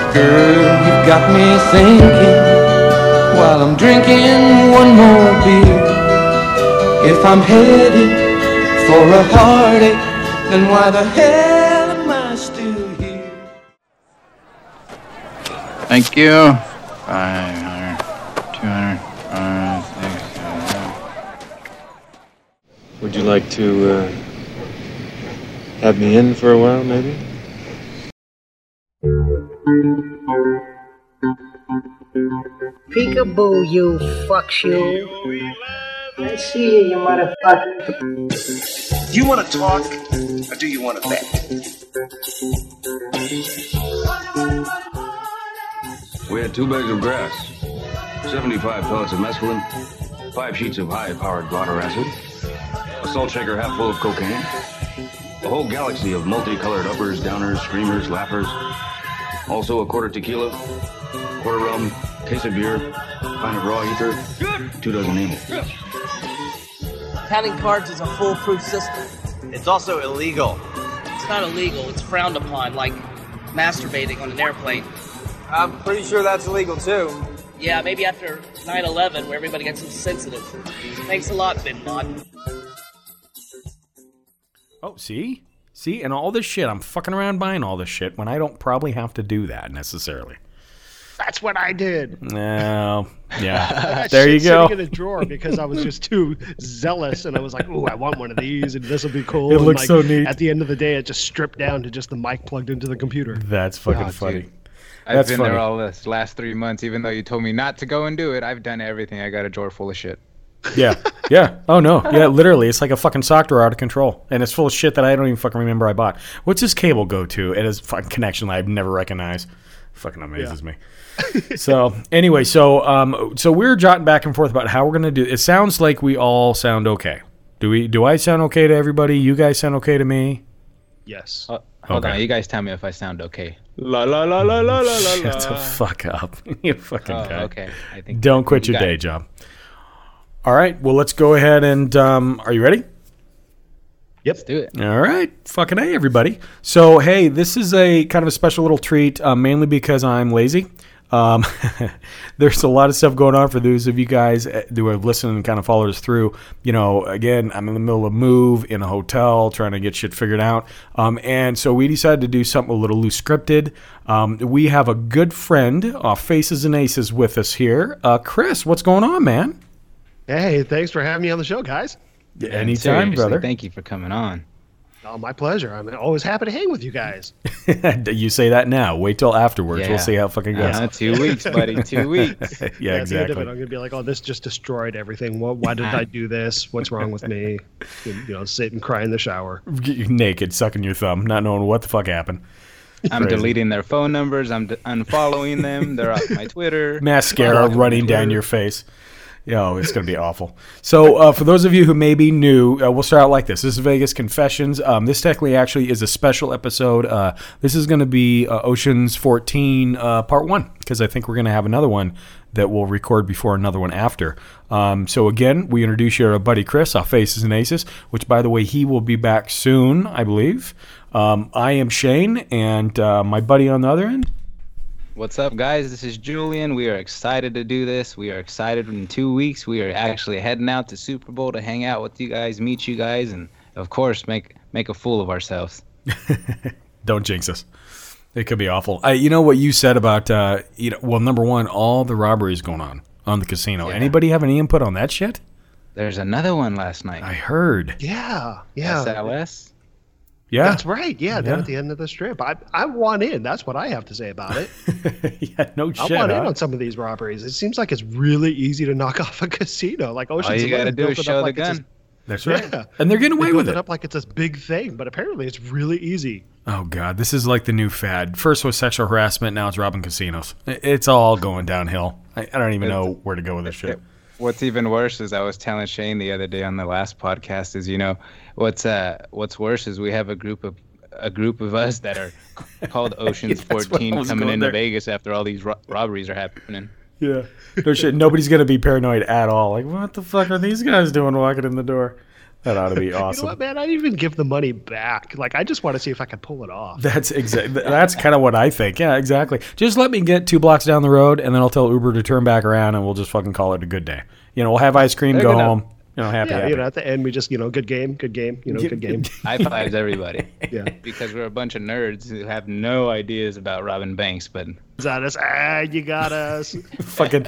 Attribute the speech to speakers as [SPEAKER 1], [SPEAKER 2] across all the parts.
[SPEAKER 1] Girl, you've got me thinking while I'm drinking one more beer. If I'm headed for a heartache, then why the hell am I still here?
[SPEAKER 2] Thank you. 500, 200, 600.
[SPEAKER 3] Would you like to have me in for a while, maybe?
[SPEAKER 4] Peekaboo, you fuck you. I see you, you motherfucker.
[SPEAKER 5] Do you want to talk, or do you want to bet?
[SPEAKER 6] We had 2 bags of grass, 75 pellets of mescaline, 5 sheets of high-powered blotter acid, a salt shaker half full of cocaine, a whole galaxy of multicolored uppers, downers, screamers, laughers, also a quarter tequila, quarter rum, case of beer, pint of raw ether, 2 dozen amyl.
[SPEAKER 7] Counting cards is a foolproof system.
[SPEAKER 5] It's also illegal.
[SPEAKER 7] It's not illegal, it's frowned upon, like masturbating on an airplane.
[SPEAKER 8] I'm pretty sure that's illegal too.
[SPEAKER 7] Yeah, maybe after 9/11 where everybody gets so sensitive. Thanks a lot, Bin Laden.
[SPEAKER 9] Oh, see? See? And all this shit, I'm fucking around buying all this shit when I don't probably have to do that necessarily.
[SPEAKER 10] That's what I did.
[SPEAKER 9] No, yeah.
[SPEAKER 10] There
[SPEAKER 9] you go.
[SPEAKER 10] Sitting in a drawer because I was just too zealous, and I was like, "Ooh, I want one of these, and this will be cool."
[SPEAKER 9] It looks so neat.
[SPEAKER 10] At the end of the day, it just stripped down to just the mic plugged into the computer.
[SPEAKER 9] That's fucking funny.
[SPEAKER 2] Dude. I've been there all this last 3 months, even though you told me not to go and do it. I've done everything. I got a drawer full of shit.
[SPEAKER 9] Yeah. Oh, no. Yeah, literally. It's like a fucking sock drawer out of control. And it's full of shit that I don't even fucking remember I bought. What's this cable go to? It is fucking connection I've never recognized. Fucking amazes me. So, anyway, so we're jotting back and forth about how we're going to do it. It sounds like we all sound okay. Do I sound okay to everybody? You guys sound okay to me?
[SPEAKER 10] Yes.
[SPEAKER 2] Hold on. You guys tell me if I sound okay.
[SPEAKER 3] La la la la la la la.
[SPEAKER 9] Shut the fuck up. You fucking guy.
[SPEAKER 2] Okay. I think
[SPEAKER 9] don't quit your day job. All right. Well, let's go ahead and are you ready?
[SPEAKER 10] Yep.
[SPEAKER 2] Let's do it.
[SPEAKER 9] All right. Fucking hey, everybody. So, hey, this is a kind of a special little treat, mainly because I'm lazy. There's a lot of stuff going on for those of you guys who have listened and kind of followed us through. You know, again, I'm in the middle of a move in a hotel trying to get shit figured out. And so we decided to do something a little loose scripted. We have a good friend off Faces and Aces with us here. Chris, what's going on, man?
[SPEAKER 10] Hey, thanks for having me on the show, guys.
[SPEAKER 9] Yeah, anytime, brother.
[SPEAKER 2] Thank you for coming on.
[SPEAKER 10] Oh, my pleasure. I'm always happy to hang with you guys.
[SPEAKER 9] You say that now. Wait till afterwards.
[SPEAKER 2] Yeah.
[SPEAKER 9] We'll see how it fucking goes.
[SPEAKER 2] 2 weeks, buddy. 2 weeks.
[SPEAKER 9] Yeah,
[SPEAKER 10] At the end of
[SPEAKER 9] exactly.
[SPEAKER 10] it, I'm going to be like, oh, this just destroyed everything. Why did I do this? What's wrong with me? Sit and cry in the shower.
[SPEAKER 9] Get naked, sucking your thumb, not knowing what the fuck happened.
[SPEAKER 2] I'm deleting their phone numbers. I'm unfollowing them. They're off my Twitter.
[SPEAKER 9] Mascara running down your face. It's going to be awful. So for those of you who may be new, we'll start out like this. This is Vegas Confessions. This technically actually is a special episode. This is going to be Ocean's 14 Part 1, because I think we're going to have another one that we'll record before another one after. So again, we introduce you to our buddy Chris off Faces and Aces, which, by the way, he will be back soon, I believe. I am Shane, and my buddy on the other end.
[SPEAKER 2] What's up, guys? This is Julian. We are excited to do this. We are excited. In 2 weeks, we are actually heading out to Super Bowl to hang out with you guys, meet you guys, and, of course, make a fool of ourselves.
[SPEAKER 9] Don't jinx us. It could be awful. You know what you said about, well, number one, all the robberies going on the casino.
[SPEAKER 2] Yeah.
[SPEAKER 9] Anybody have any input on that shit?
[SPEAKER 2] There's another one last night.
[SPEAKER 9] I heard.
[SPEAKER 10] Yeah.
[SPEAKER 2] SLS?
[SPEAKER 9] Yeah.
[SPEAKER 10] That's right. Yeah, down at the end of the strip. I want in. That's what I have to say about it.
[SPEAKER 9] Yeah, no shit.
[SPEAKER 10] I want in on some of these robberies. It seems like it's really easy to knock off a casino. Like Ocean's
[SPEAKER 2] All you got to
[SPEAKER 10] 11
[SPEAKER 2] do
[SPEAKER 10] built
[SPEAKER 2] is
[SPEAKER 10] it
[SPEAKER 2] show
[SPEAKER 10] up
[SPEAKER 2] the
[SPEAKER 10] like
[SPEAKER 2] gun.
[SPEAKER 9] That's right.
[SPEAKER 10] Yeah.
[SPEAKER 9] And they're getting away
[SPEAKER 10] They
[SPEAKER 9] with
[SPEAKER 10] built
[SPEAKER 9] it.
[SPEAKER 10] up like it's this big thing, but apparently it's really easy.
[SPEAKER 9] Oh, God. This is like the new fad. First was sexual harassment. Now it's robbing casinos. It's all going downhill. I don't even know where to go with this shit.
[SPEAKER 2] What's even worse is I was telling Shane the other day on the last podcast is, what's worse is we have a group of us that are called Ocean's 14 coming into Vegas after all these robberies are happening.
[SPEAKER 9] Yeah. No shit. Nobody's going to be paranoid at all. Like, what the fuck are these guys doing walking in the door? That ought to be awesome.
[SPEAKER 10] You know what, man? I'd even give the money back. Like, I just want to see if I can pull it off.
[SPEAKER 9] That's kind of what I think. Yeah, exactly. Just let me get 2 blocks down the road, and then I'll tell Uber to turn back around, and we'll just fucking call it a good day. We'll have ice cream, go home. Happy.
[SPEAKER 10] At the end we just, good game, good game.
[SPEAKER 2] High fives, everybody.
[SPEAKER 10] Yeah.
[SPEAKER 2] Because we're a bunch of nerds who have no ideas about robbing banks, but
[SPEAKER 10] got us. You got us.
[SPEAKER 9] Fucking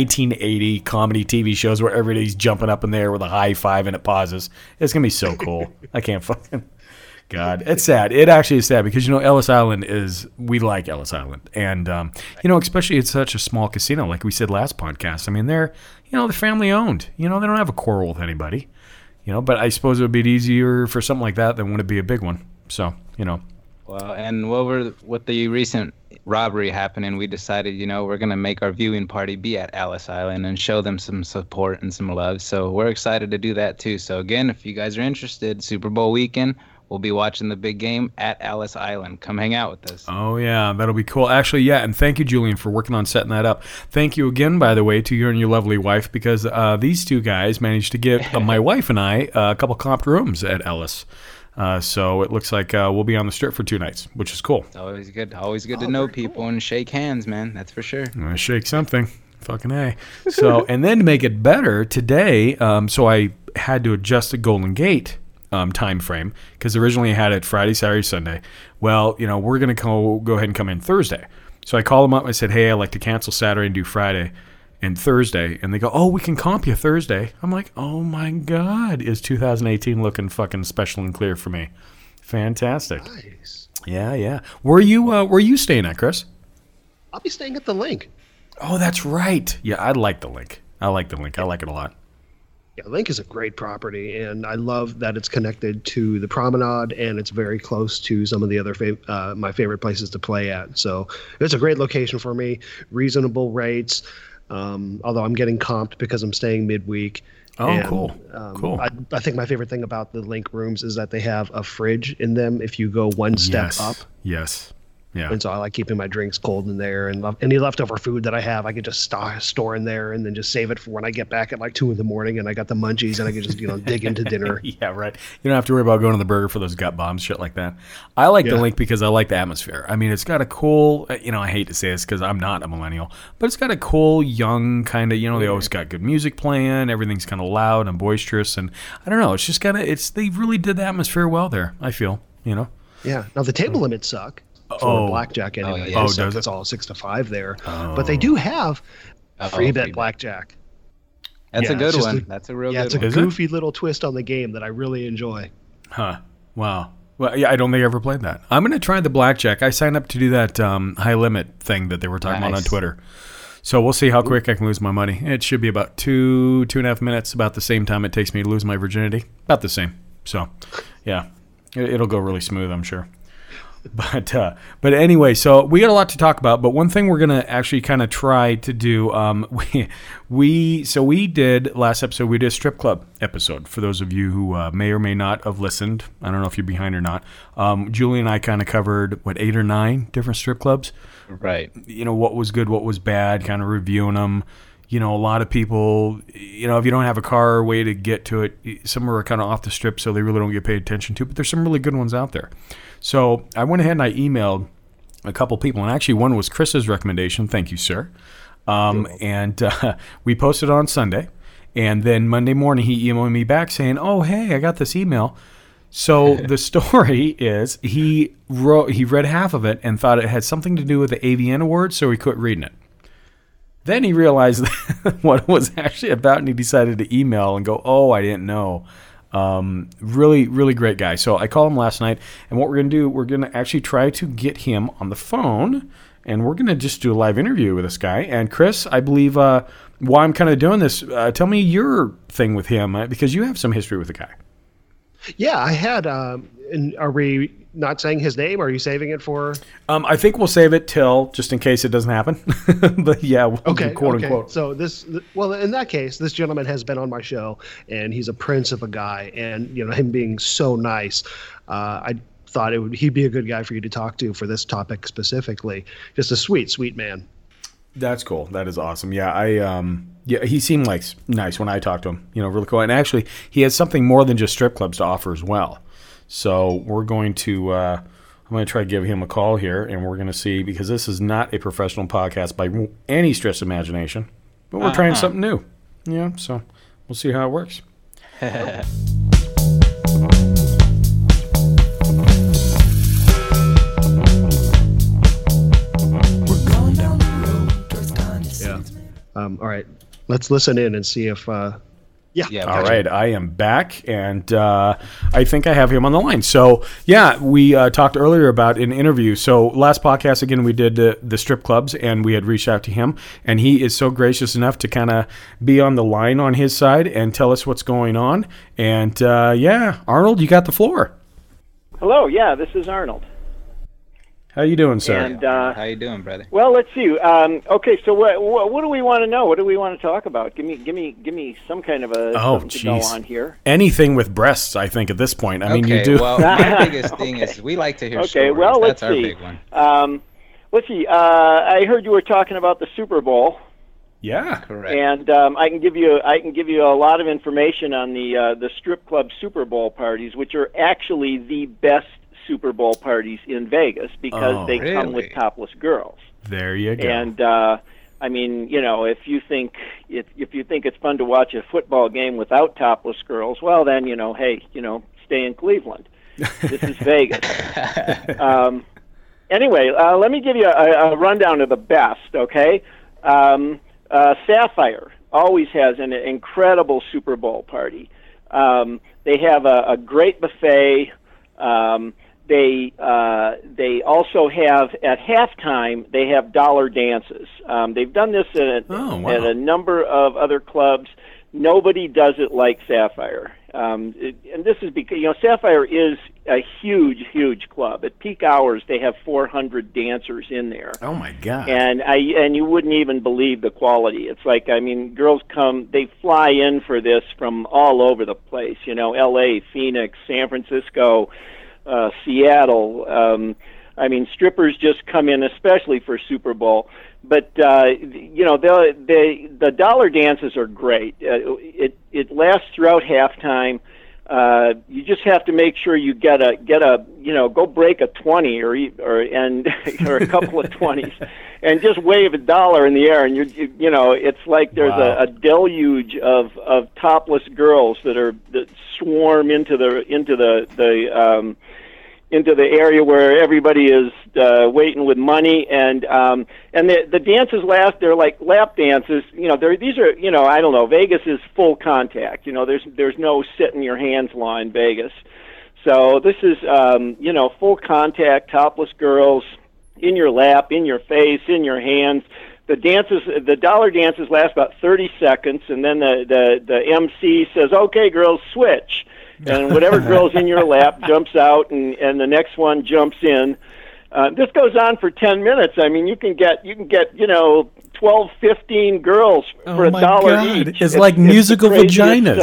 [SPEAKER 9] 1980 comedy TV shows where everybody's jumping up in there with a high five and it pauses. It's gonna be so cool. I can't fucking. God, it's sad. It actually is sad because Ellis Island we like Ellis Island, and especially it's such a small casino. Like we said last podcast. I mean, they're family owned. They don't have a quarrel with anybody. But I suppose it would be easier for something like that than would it be a big one. So
[SPEAKER 2] Well, and with the recent robbery happening, we decided we're gonna make our viewing party be at Ellis Island and show them some support and some love. So we're excited to do that too. So again, if you guys are interested, Super Bowl weekend. We'll be watching the big game at Ellis Island. Come hang out with us.
[SPEAKER 9] Oh, yeah. That'll be cool. Actually, yeah. And thank you, Julian, for working on setting that up. Thank you again, by the way, to you and your lovely wife, because these two guys managed to get my wife and I a couple comped rooms at Ellis. So it looks like we'll be on the strip for 2 nights, which is cool.
[SPEAKER 2] It's always good. Always good to know people and shake hands, man. That's for sure.
[SPEAKER 9] Shake something. Fucking A. So, and then to make it better, today, so I had to adjust the Golden Gate time frame because originally I had it Friday, Saturday, Sunday. Well, we're going to go ahead and come in Thursday. So I called them up. I said, hey, I'd like to cancel Saturday and do Friday and Thursday. And they go, oh, we can comp you Thursday. I'm like, oh my God, is 2018 looking fucking special and clear for me? Fantastic.
[SPEAKER 10] Nice.
[SPEAKER 9] Yeah. Where are you staying at, Chris?
[SPEAKER 10] I'll be staying at the Link.
[SPEAKER 9] Oh, that's right. Yeah, I like the Link. I like it a lot.
[SPEAKER 10] Yeah, Link is a great property, and I love that it's connected to the promenade, and it's very close to some of the other my favorite places to play at. So it's a great location for me, reasonable rates, although I'm getting comped because I'm staying midweek.
[SPEAKER 9] Oh, and, cool.
[SPEAKER 10] I think my favorite thing about the Link rooms is that they have a fridge in them if you go one step up.
[SPEAKER 9] Yes. Yeah.
[SPEAKER 10] And so I like keeping my drinks cold in there, and any leftover food that I have, I can just store in there and then just save it for when I get back at like 2 a.m. and I got the munchies and I can just dig into dinner.
[SPEAKER 9] Yeah, right. You don't have to worry about going to the burger for those gut bombs, shit like that. I like the Link because I like the atmosphere. I mean, it's got a cool. I hate to say this because I'm not a millennial, but it's got a cool young kind of. They always got good music playing. Everything's kind of loud and boisterous, and I don't know. It's just kind of. They really did the atmosphere well there. I feel.
[SPEAKER 10] Yeah. Now the table limits suck. For blackjack anyway. It's all 6 to 5 there. But they do have free bet blackjack.
[SPEAKER 2] That's a good one. That's a real good one.
[SPEAKER 10] Yeah, it's a goofy little twist on the game that I really enjoy.
[SPEAKER 9] Huh. Wow. Well, yeah, I don't think I ever played that. I'm going to try the blackjack. I signed up to do that high limit thing that they were talking about on Twitter. So we'll see how quick I can lose my money. It should be about 2.5 minutes, about the same time it takes me to lose my virginity. About the same. So, yeah, it'll go really smooth, I'm sure. But anyway, so we got a lot to talk about. But one thing we're gonna actually kind of try to do, we did last episode. We did a strip club episode. For those of you who may or may not have listened, I don't know if you're behind or not. Julie and I kind of covered 8 or 9 different strip clubs.
[SPEAKER 2] Right.
[SPEAKER 9] What was good, what was bad, kind of reviewing them. A lot of people, if you don't have a car or way to get to it, some are kind of off the strip, so they really don't get paid attention to. But there's some really good ones out there. So I went ahead and I emailed a couple people, and actually one was Chris's recommendation. Thank you, sir. And we posted it on Sunday, and then Monday morning he emailed me back saying, "Oh, hey, I got this email." So the story is he read half of it and thought it had something to do with the AVN Awards, so he quit reading it. Then he realized what it was actually about, and he decided to email and go, "Oh, I didn't know." Really, really great guy. So I called him last night, and what we're going to do, we're going to actually try to get him on the phone, and we're going to just do a live interview with this guy. And Chris, I believe, while I'm kind of doing this, tell me your thing with him, because you have some history with the guy.
[SPEAKER 10] Yeah, I had. And are we not saying his name? Or are you saving it for?
[SPEAKER 9] I think we'll save it till just in case it doesn't happen. But yeah, we'll do quote unquote.
[SPEAKER 10] So in that case, this gentleman has been on my show, and he's a prince of a guy, and him being so nice, I thought he'd be a good guy for you to talk to for this topic specifically. Just a sweet, sweet man.
[SPEAKER 9] That's cool. That is awesome. Yeah, he seemed like nice when I talked to him. Really cool. And actually, he has something more than just strip clubs to offer as well. So we're going to I'm going to try to give him a call here, and we're going to see, because this is not a professional podcast by any stretch of imagination, but we're trying something new. Yeah, so we'll see how it works.
[SPEAKER 10] All right, let's listen in and see if. Yeah.
[SPEAKER 9] All right, I am back, and I think I have him on the line. So, we talked earlier about an interview. So, last podcast, again, we did the strip clubs, and we had reached out to him, and he is so gracious enough to kind of be on the line on his side and tell us what's going on. And, Arnold, you got the floor.
[SPEAKER 11] Hello, this is Arnold.
[SPEAKER 9] How you doing, sir?
[SPEAKER 11] And,
[SPEAKER 2] how you doing, brother?
[SPEAKER 11] Well, let's see. Okay, so what do we want to know? What do we want to talk about? Give me some kind of something to go on here.
[SPEAKER 9] Anything with breasts, I think, at this point. I mean, you do.
[SPEAKER 2] Well, my biggest thing is we like to hear stories.
[SPEAKER 11] Well,
[SPEAKER 2] That's
[SPEAKER 11] our
[SPEAKER 2] big one.
[SPEAKER 11] Let's see. I heard you were talking about the Super Bowl.
[SPEAKER 9] Yeah,
[SPEAKER 2] correct.
[SPEAKER 11] And I can give you a lot of information on the strip club Super Bowl parties, which are actually the best Super Bowl parties in Vegas because they come with topless girls.
[SPEAKER 9] There you go.
[SPEAKER 11] And I mean, if you think it's fun to watch a football game without topless girls, well then, hey, stay in Cleveland. This is Vegas. Anyway, let me give you a rundown of the best. Okay, Sapphire always has an incredible Super Bowl party. They have a great buffet. They also have, at halftime, they have dollar dances. They've done this at a number of other clubs. Nobody does it like Sapphire. And this is because, Sapphire is a huge, huge club. At peak hours, they have 400 dancers in there.
[SPEAKER 9] Oh, my God.
[SPEAKER 11] And you wouldn't even believe the quality. It's like, girls they fly in for this from all over the place, L.A., Phoenix, San Francisco, Seattle. Strippers just come in especially for Super Bowl. But the dollar dances are great. It lasts throughout halftime. You just have to make sure you get a go break a 20 or a couple of 20s, and just wave $1 in the air, and it's like there's a deluge of topless girls that swarm into the area where everybody is waiting with money, and the dances last. They're like lap dances. These are I don't know. Vegas is full contact. There's no sit in your hands law in Vegas. So this is full contact, topless girls in your lap, in your face, in your hands. The dollar dances last about 30 seconds, and then the MC says, "Okay, girls, switch." And whatever girl's in your lap jumps out, and the next one jumps in. This goes on for 10 minutes. You can get 12, 15 girls for $1 each.
[SPEAKER 9] It's like musical vaginas.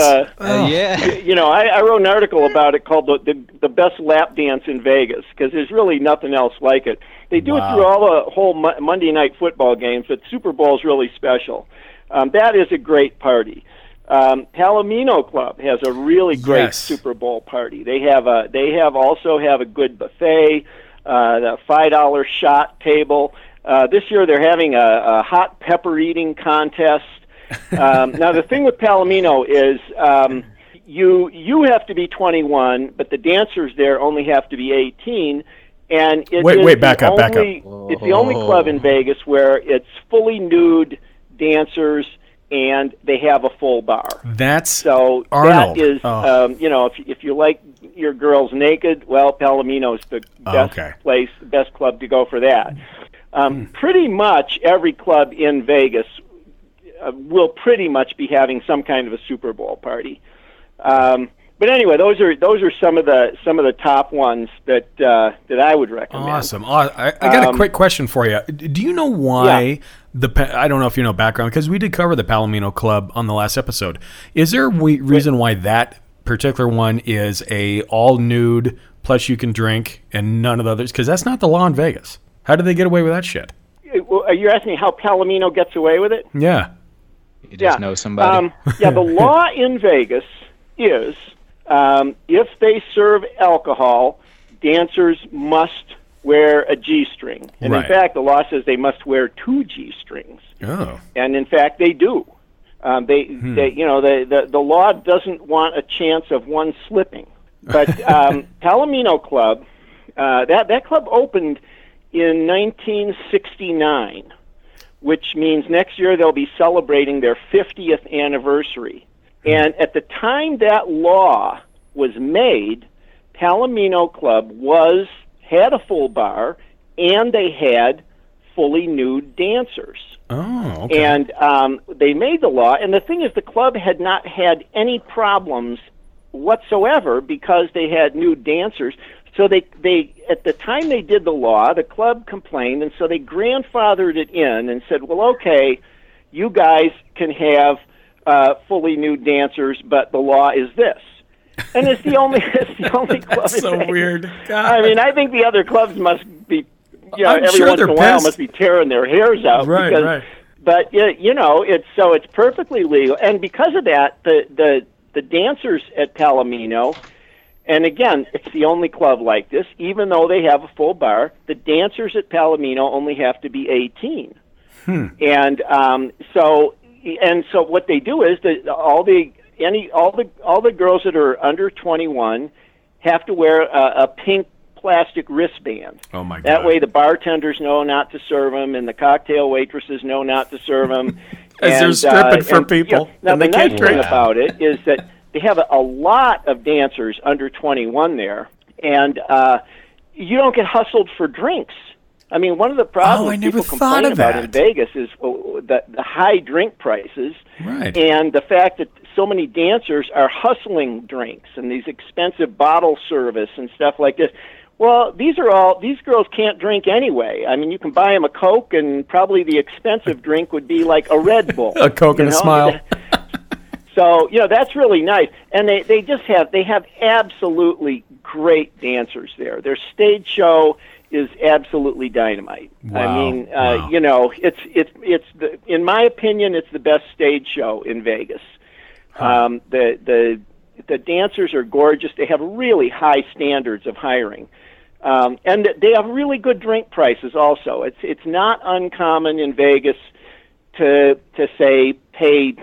[SPEAKER 11] I wrote an article about it called the best lap dance in Vegas, because there's really nothing else like it. They do it through all the whole Monday night football games, but Super Bowl is really special. That is a great party. Palomino Club has a really great Super Bowl party. They also have a good buffet, the $5 shot table. This year they're having a hot pepper eating contest. Now the thing with Palomino is you have to be 21, but the dancers there only have to be 18. And
[SPEAKER 9] back up.
[SPEAKER 11] It's the only club in Vegas where it's fully nude dancers, and they have a full bar.
[SPEAKER 9] Arnold.
[SPEAKER 11] That is, if you like your girls naked, well, Palomino's the best club to go for that. Pretty much every club in Vegas will pretty much be having some kind of a Super Bowl party. But anyway, those are some of the top ones that I would recommend.
[SPEAKER 9] Awesome. I got a quick question for you. Do you know why I don't know if you know background, because we did cover the Palomino Club on the last episode. Is there a reason why that particular one is a all nude plus you can drink and none of the others? Because that's not the law in Vegas. How did they get away with that shit?
[SPEAKER 11] you're asking me how Palomino gets away with it?
[SPEAKER 9] Yeah.
[SPEAKER 2] You just know somebody.
[SPEAKER 11] The law in Vegas is if they serve alcohol, dancers must wear a G-string. And in fact, the law says they must wear 2 G-strings.
[SPEAKER 9] Oh.
[SPEAKER 11] And in fact, they do. The law doesn't want a chance of one slipping. But Palomino Club, that club opened in 1969, which means next year they'll be celebrating their 50th anniversary. And at the time that law was made, Palomino Club had a full bar, and they had fully nude dancers.
[SPEAKER 9] Oh, okay.
[SPEAKER 11] And they made the law, and the thing is, the club had not had any problems whatsoever because they had nude dancers. So they at the time they did the law, the club complained, and so they grandfathered it in and said, well, okay, you guys can have fully nude dancers, but the law is this. And it's the only club.
[SPEAKER 9] That's so weird. God.
[SPEAKER 11] I mean, I think the other clubs must be,
[SPEAKER 9] I'm
[SPEAKER 11] every
[SPEAKER 9] sure
[SPEAKER 11] once in a while must be tearing their hairs out.
[SPEAKER 9] Right.
[SPEAKER 11] But it's perfectly legal, and because of that, the dancers at Palomino, and again, it's the only club like this, even though they have a full bar, the dancers at Palomino only have to be 18. And so what they do is that all the girls that are under 21 have to wear a pink plastic wristband.
[SPEAKER 9] Oh my God!
[SPEAKER 11] That way, the bartenders know not to serve them, and the cocktail waitresses know not to serve them.
[SPEAKER 9] As they're stripping for people.
[SPEAKER 11] Now,
[SPEAKER 9] and
[SPEAKER 11] the
[SPEAKER 9] they
[SPEAKER 11] nice
[SPEAKER 9] can't
[SPEAKER 11] thing
[SPEAKER 9] drink.
[SPEAKER 11] about it is that they have a lot of dancers under 21 there, and you don't get hustled for drinks. I mean, one of the problems people complain about in Vegas is the high drink prices, and the fact that so many dancers are hustling drinks and these expensive bottle service and stuff like this. Well, these girls can't drink anyway. I mean, you can buy them a Coke, and probably the expensive drink would be like a Red Bull.
[SPEAKER 9] A Coke and a smile.
[SPEAKER 11] So, that's really nice. And they have absolutely great dancers there. Their stage show is absolutely dynamite.
[SPEAKER 9] Wow.
[SPEAKER 11] I mean, it's in my opinion, it's the best stage show in Vegas. The dancers are gorgeous. They have really high standards of hiring. And they have really good drink prices also. It's not uncommon in Vegas to say pay,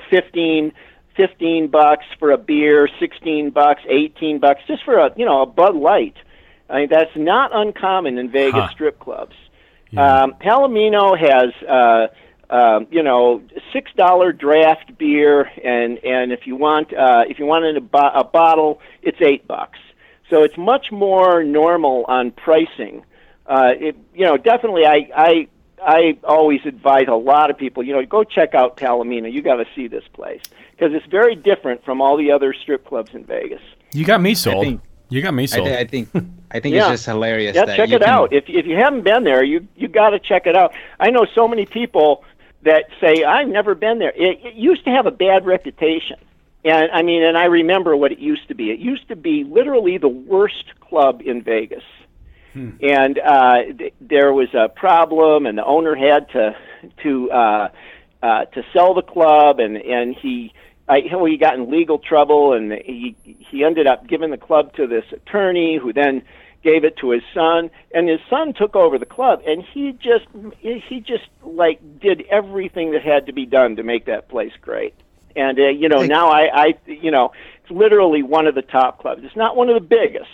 [SPEAKER 11] $15 for a beer, $16, $18 just for a Bud Light. I mean, that's not uncommon in Vegas strip clubs. Yeah. Palomino has $6 draft beer, and if you want a bottle, it's $8. So it's much more normal on pricing. Definitely, I always advise a lot of people, go check out Palomino. You got to see this place because it's very different from all the other strip clubs in Vegas.
[SPEAKER 9] You got me sold. I think
[SPEAKER 2] it's just hilarious.
[SPEAKER 11] Yeah,
[SPEAKER 2] that
[SPEAKER 11] check it out. If you haven't been there, you got to check it out. I know so many people that say, I've never been there. It used to have a bad reputation. And I remember what it used to be. It used to be literally the worst club in Vegas. And there was a problem, and the owner had to sell the club, and he got in legal trouble, and he ended up giving the club to this attorney, who then gave it to his son, and his son took over the club, and he just did everything that had to be done to make that place great. And now it's literally one of the top clubs. It's not one of the biggest.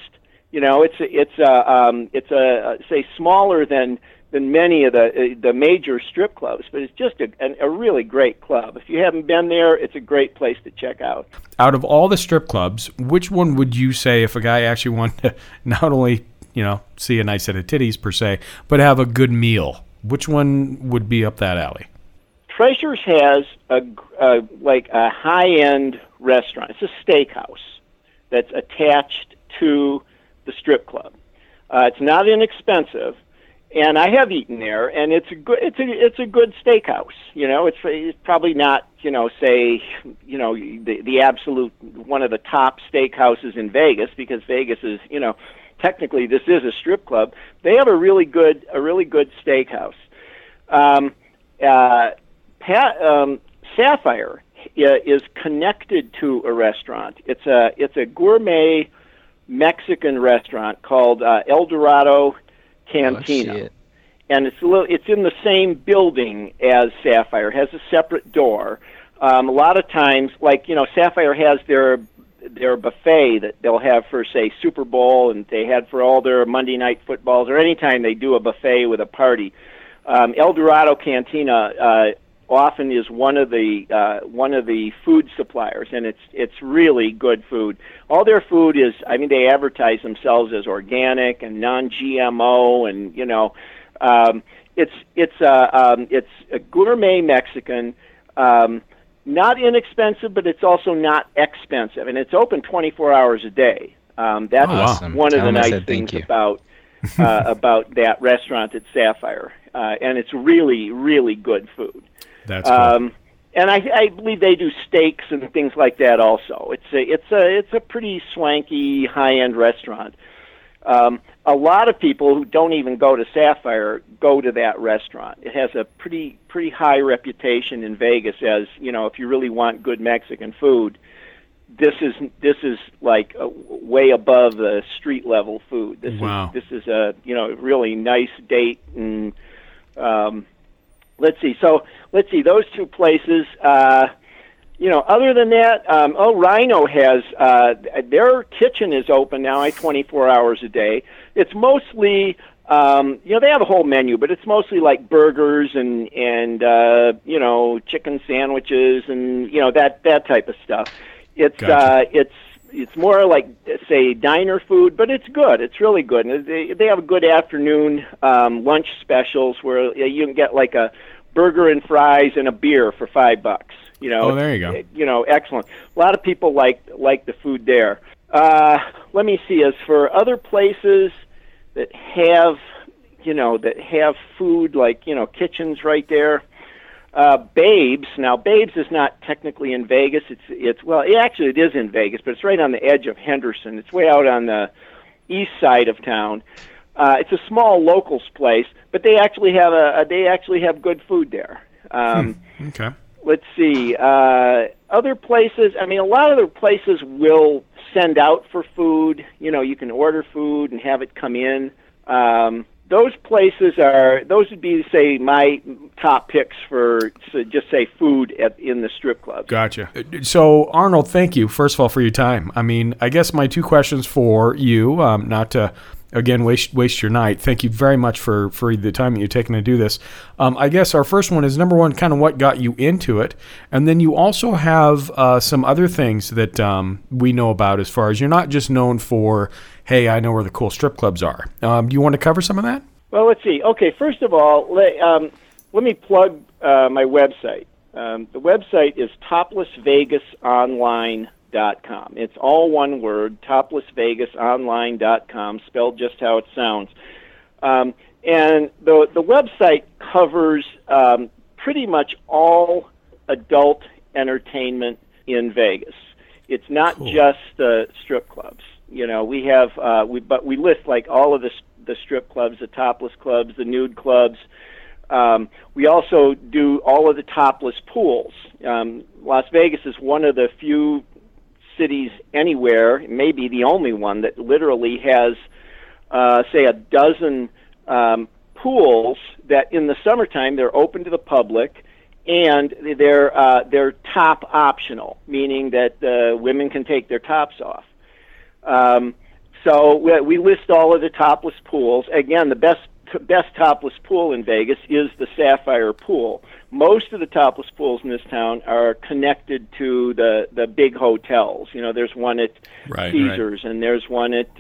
[SPEAKER 11] It's say smaller than many of the major strip clubs, but it's just a really great club. If you haven't been there, it's a great place to check out.
[SPEAKER 9] Out of all the strip clubs, which one would you say, if a guy actually wanted to not only see a nice set of titties per se, but have a good meal, which one would be up that alley?
[SPEAKER 11] Treasures has a high-end restaurant. It's a steakhouse that's attached to the strip club. It's not inexpensive, and I have eaten there, and it's a good steakhouse. It's probably not the absolute one of the top steakhouses in Vegas, because Vegas is technically this is a strip club. They have a really good steakhouse. Sapphire is connected to a restaurant. It's a gourmet Mexican restaurant called El Dorado Cantina, and it's in the same building as Sapphire. It has a separate door. A lot of times, Sapphire has their buffet that they'll have for, say, Super Bowl, and they had for all their Monday night footballs, or anytime they do a buffet with a party. El Dorado Cantina often is one of the food suppliers, and it's really good food. All their food is, they advertise themselves as organic and non-GMO, and it's a gourmet Mexican. Not inexpensive, but it's also not expensive, and it's open 24 hours a day. That's
[SPEAKER 2] awesome.
[SPEAKER 11] One of the nice things about that restaurant at Sapphire, and it's really, really good food.
[SPEAKER 9] That's cool.
[SPEAKER 11] And I believe they do steaks and things like that also. It's a pretty swanky, high-end restaurant. A lot of people who don't even go to Sapphire go to that restaurant. It has a pretty high reputation in Vegas as, if you really want good Mexican food, this is like way above the street level food. This is a really nice date, and let's see those two places. Other than that, Rhino has their kitchen is open now 24 hours a day. It's mostly they have a whole menu, but it's mostly like burgers and chicken sandwiches and that type of stuff. It's
[SPEAKER 9] Gotcha.
[SPEAKER 11] It's more like, say, diner food, but it's good. It's really good. And they have a good afternoon lunch specials where you can get like a burger and fries and a beer for $5.
[SPEAKER 9] There you
[SPEAKER 11] go. Excellent. A lot of people like the food there. Let me see. As for other places that have food, like kitchens right there, Babe's. Now, Babe's is not technically in Vegas. It is in Vegas, but it's right on the edge of Henderson. It's way out on the east side of town. It's a small locals place, but they actually have good food there.
[SPEAKER 9] Okay.
[SPEAKER 11] Let's see. Other places, a lot of the places will send out for food. You can order food and have it come in. Those would be, say, my top picks for, just say, food in the strip clubs.
[SPEAKER 9] Gotcha. So, Arnold, thank you, first of all, for your time. I guess my two questions for you, not to, again, waste your night. Thank you very much for the time that you're taking to do this. I guess our first one is, number one, kind of what got you into it. And then you also have some other things that we know about, as far as you're not just known for, hey, I know where the cool strip clubs are. Do you want to cover some of that?
[SPEAKER 11] Well, let's see. Okay, first of all, let me plug my website. The website is toplessvegasonline.com. It's all one word, toplessvegasonline.com, spelled just how it sounds. And the website covers pretty much all adult entertainment in Vegas. It's not just the strip clubs. We have but we list like all of the strip clubs, the topless clubs, the nude clubs. We also do all of the topless pools. Las Vegas is one of the few cities anywhere, maybe the only one, that literally has, say, a dozen pools that in the summertime they're open to the public, and they're top optional, meaning that women can take their tops off. So we list all of the topless pools. Again, the best topless pool in Vegas is the Sapphire Pool. Most of the topless pools in this town are connected to the big hotels. There's one at Caesars, and there's one at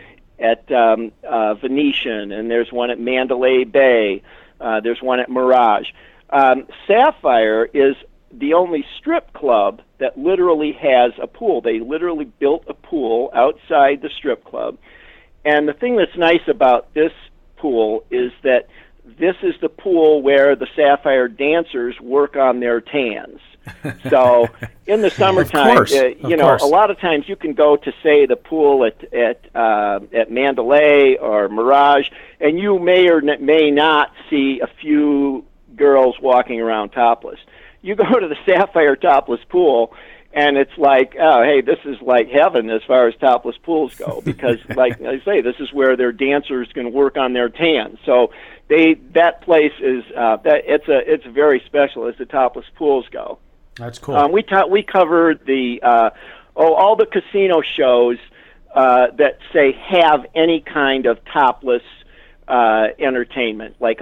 [SPEAKER 11] Venetian, and there's one at Mandalay Bay. There's one at Mirage. Sapphire is the only strip club that literally has a pool. They literally built a pool outside the strip club. And the thing that's nice about this pool is that this is the pool where the Sapphire dancers work on their tans. So in the summertime, a lot of times you can go to, say, the pool at Mandalay or Mirage, and you may or may not see a few girls walking around topless. You go to the Sapphire Topless Pool, and it's like, oh, hey, this is like heaven as far as topless pools go, because, like I say, this is where their dancers can work on their tan. So that place is it's very special as the topless pools go.
[SPEAKER 9] That's cool.
[SPEAKER 11] We covered the all the casino shows that say have any kind of topless entertainment. Like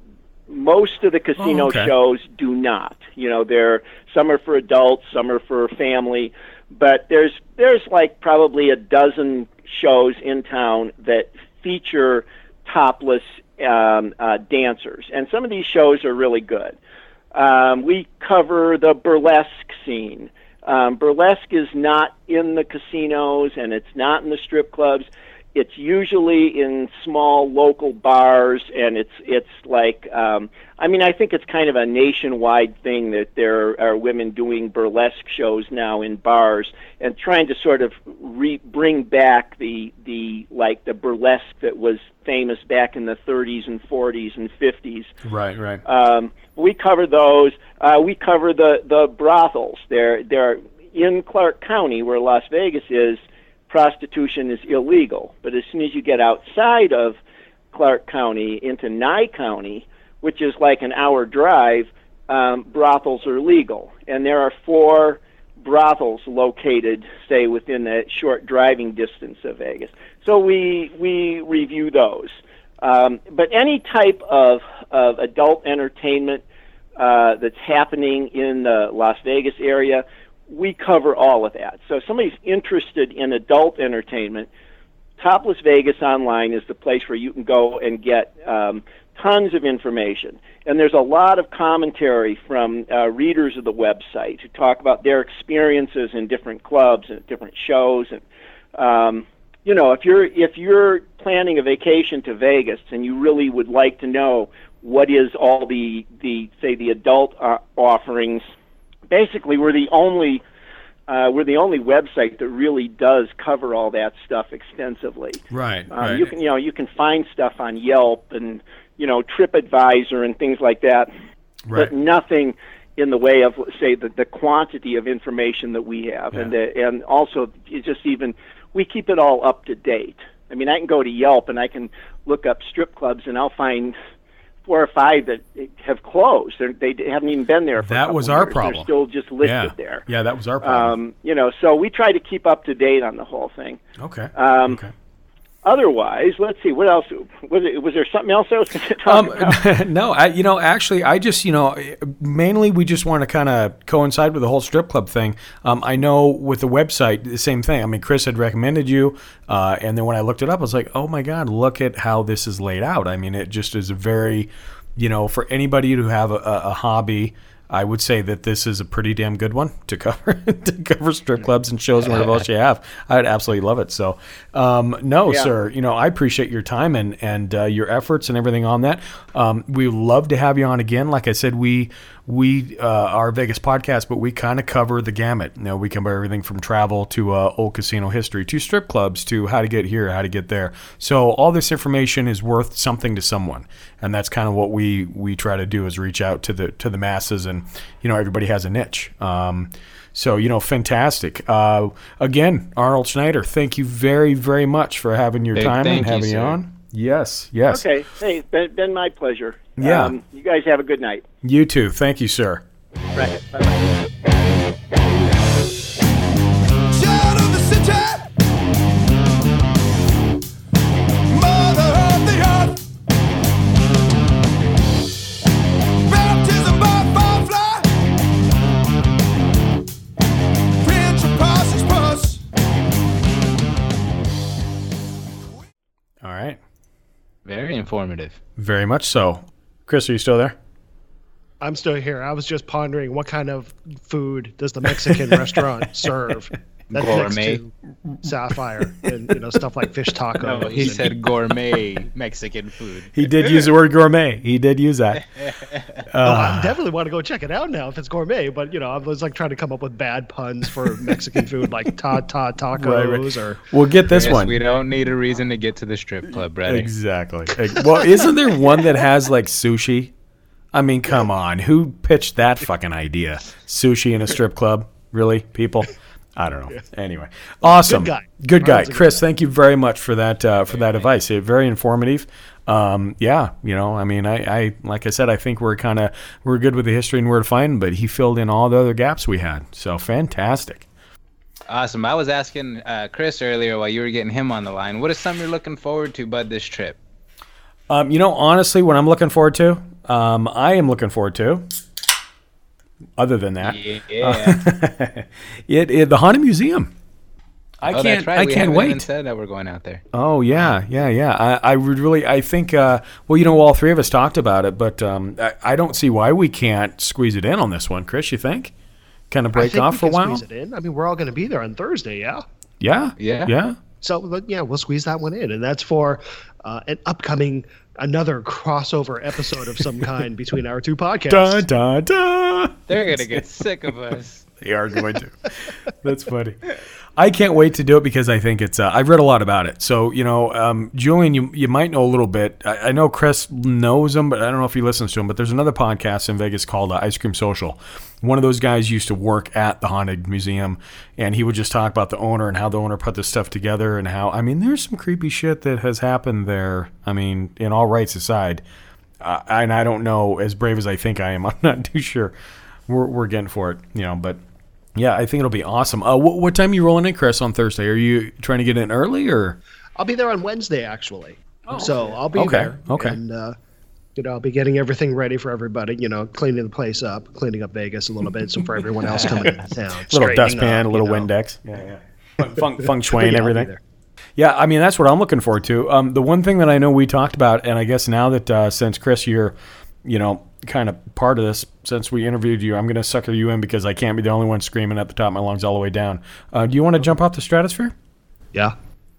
[SPEAKER 11] most of the casino shows do not. You know, some are for adults, some are for family, but there's like probably a dozen shows in town that feature topless dancers, and some of these shows are really good. We cover the burlesque scene. Burlesque is not in the casinos, and it's not in the strip clubs. It's usually in small local bars, and it's like, I mean, I think it's kind of a nationwide thing that there are women doing burlesque shows now in bars and trying to sort of bring back the burlesque that was famous back in the 30s and 40s and 50s.
[SPEAKER 9] Right.
[SPEAKER 11] We cover those. We cover the brothels. They're in Clark County, where Las Vegas is. Prostitution is illegal, but as soon as you get outside of Clark County into Nye County, which is like an hour drive, brothels are legal, and there are 4 brothels located, say, within a short driving distance of Vegas. So we review those. But any type of adult entertainment that's happening in the Las Vegas area, we cover all of that. So if somebody's interested in adult entertainment, Topless Vegas Online is the place where you can go and get tons of information. And there's a lot of commentary from readers of the website who talk about their experiences in different clubs and different shows. And you know, if you're planning a vacation to Vegas and you really would like to know what is all the adult offerings, basically we're the only website that really does cover all that stuff extensively.
[SPEAKER 9] Right.
[SPEAKER 11] You can find stuff on Yelp and TripAdvisor and things like that, but nothing in the way of, say, the quantity of information that we have, and also we keep it all up to date. I mean, I can go to Yelp and I can look up strip clubs and I'll find 4 or 5 that have closed. They haven't even been there for
[SPEAKER 9] that was our years. Problem.
[SPEAKER 11] They're still just listed there.
[SPEAKER 9] Yeah, that was our problem.
[SPEAKER 11] So we try to keep up to date on the whole thing.
[SPEAKER 9] Okay.
[SPEAKER 11] Otherwise, let's see, what else? Was there something else I was going to talk about?
[SPEAKER 9] No, I just, mainly we just want to kind of coincide with the whole strip club thing. I know with the website, the same thing. I mean, Chris had recommended you, and then when I looked it up, I was like, oh my God, look at how this is laid out. I mean, it just is a very, for anybody to have a hobby, I would say that this is a pretty damn good one to cover strip clubs and shows and whatever else you have. I'd absolutely love it. So, sir, I appreciate your time and your efforts and everything on that. We would love to have you on again. Like I said, we are a Vegas podcast, but we kind of cover the gamut. We cover everything from travel to old casino history to strip clubs to how to get here, how to get there. So all this information is worth something to someone, and that's kind of what we try to do, is reach out to the masses, and everybody has a niche. So, fantastic. Again, Arnold Schneider, thank you very, very much for having your time and having you on. Yes.
[SPEAKER 11] Okay. Hey, been my pleasure.
[SPEAKER 9] Yeah.
[SPEAKER 11] You guys have a good night.
[SPEAKER 9] You too. Thank you, sir.
[SPEAKER 11] Right. Bye-bye.
[SPEAKER 2] Very informative.
[SPEAKER 9] Very much so. Chris, are you still there?
[SPEAKER 10] I'm still here. I was just pondering, what kind of food does the Mexican restaurant serve? That's
[SPEAKER 2] gourmet.
[SPEAKER 10] Next to Sapphire and stuff like fish tacos.
[SPEAKER 2] No, he said gourmet Mexican food.
[SPEAKER 9] He did use the word gourmet. He did use that.
[SPEAKER 10] I definitely want to go check it out now if it's gourmet. But I was like trying to come up with bad puns for Mexican food, like tacos. Right. Or
[SPEAKER 9] we'll get this one.
[SPEAKER 2] We don't need a reason to get to the strip club, brother.
[SPEAKER 9] Exactly. Well, isn't there one that has like sushi? I mean, come on. Who pitched that fucking idea? Sushi in a strip club? Really, people? I don't know. Anyway, awesome. Good guy. Chris, thank you very much for that advice. Very informative. Yeah, I mean, I like I said, I think we're good with the history and where to find him, but he filled in all the other gaps we had. So fantastic.
[SPEAKER 2] Awesome. I was asking Chris earlier while you were getting him on the line, what is something you're looking forward to, Bud, this trip?
[SPEAKER 9] Honestly, what I'm looking forward to, I am looking forward to, other than that, the Haunted Museum. I can't wait.
[SPEAKER 2] Even said that we're going out there.
[SPEAKER 9] Oh yeah. I would really. I think. All three of us talked about it, but I don't see why we can't squeeze it in on this one. Chris, you think? Kind of break off for a while.
[SPEAKER 10] Squeeze it in. I mean, we're all going to be there on Thursday. Yeah.
[SPEAKER 9] Yeah.
[SPEAKER 10] So we'll squeeze that one in, and that's for an upcoming another crossover episode of some kind between our two podcasts.
[SPEAKER 2] They're gonna get sick of us.
[SPEAKER 9] They are going to. That's funny. I can't wait to do it because I think it's. I've read a lot about it. So Julian, you might know a little bit. I know Chris knows him, but I don't know if he listens to him. But there's another podcast in Vegas called Ice Cream Social. One of those guys used to work at the Haunted Museum, and he would just talk about the owner and how the owner put this stuff together and how. I mean, there's some creepy shit that has happened there. I mean, in all rights aside, and I don't know, as brave as I think I am, I'm not too sure. We're getting for it, but. Yeah, I think it'll be awesome. What time are you rolling in, Chris, on Thursday? Are you trying to get in early, or?
[SPEAKER 10] I'll be there on Wednesday, actually. So I'll be there.
[SPEAKER 9] Okay.
[SPEAKER 10] And, I'll be getting everything ready for everybody, cleaning the place up, cleaning up Vegas a little bit, so for everyone else coming into town.
[SPEAKER 9] A little dustpan, a little Windex. Yeah. Feng shui and everything. Yeah, I mean, that's what I'm looking forward to. The one thing that I know we talked about, and I guess now that since, Chris, you're, kind of part of this, since we interviewed you, I'm going to sucker you in because I can't be the only one screaming at the top of my lungs all the way down. Do you want to jump off the stratosphere?
[SPEAKER 10] Yeah.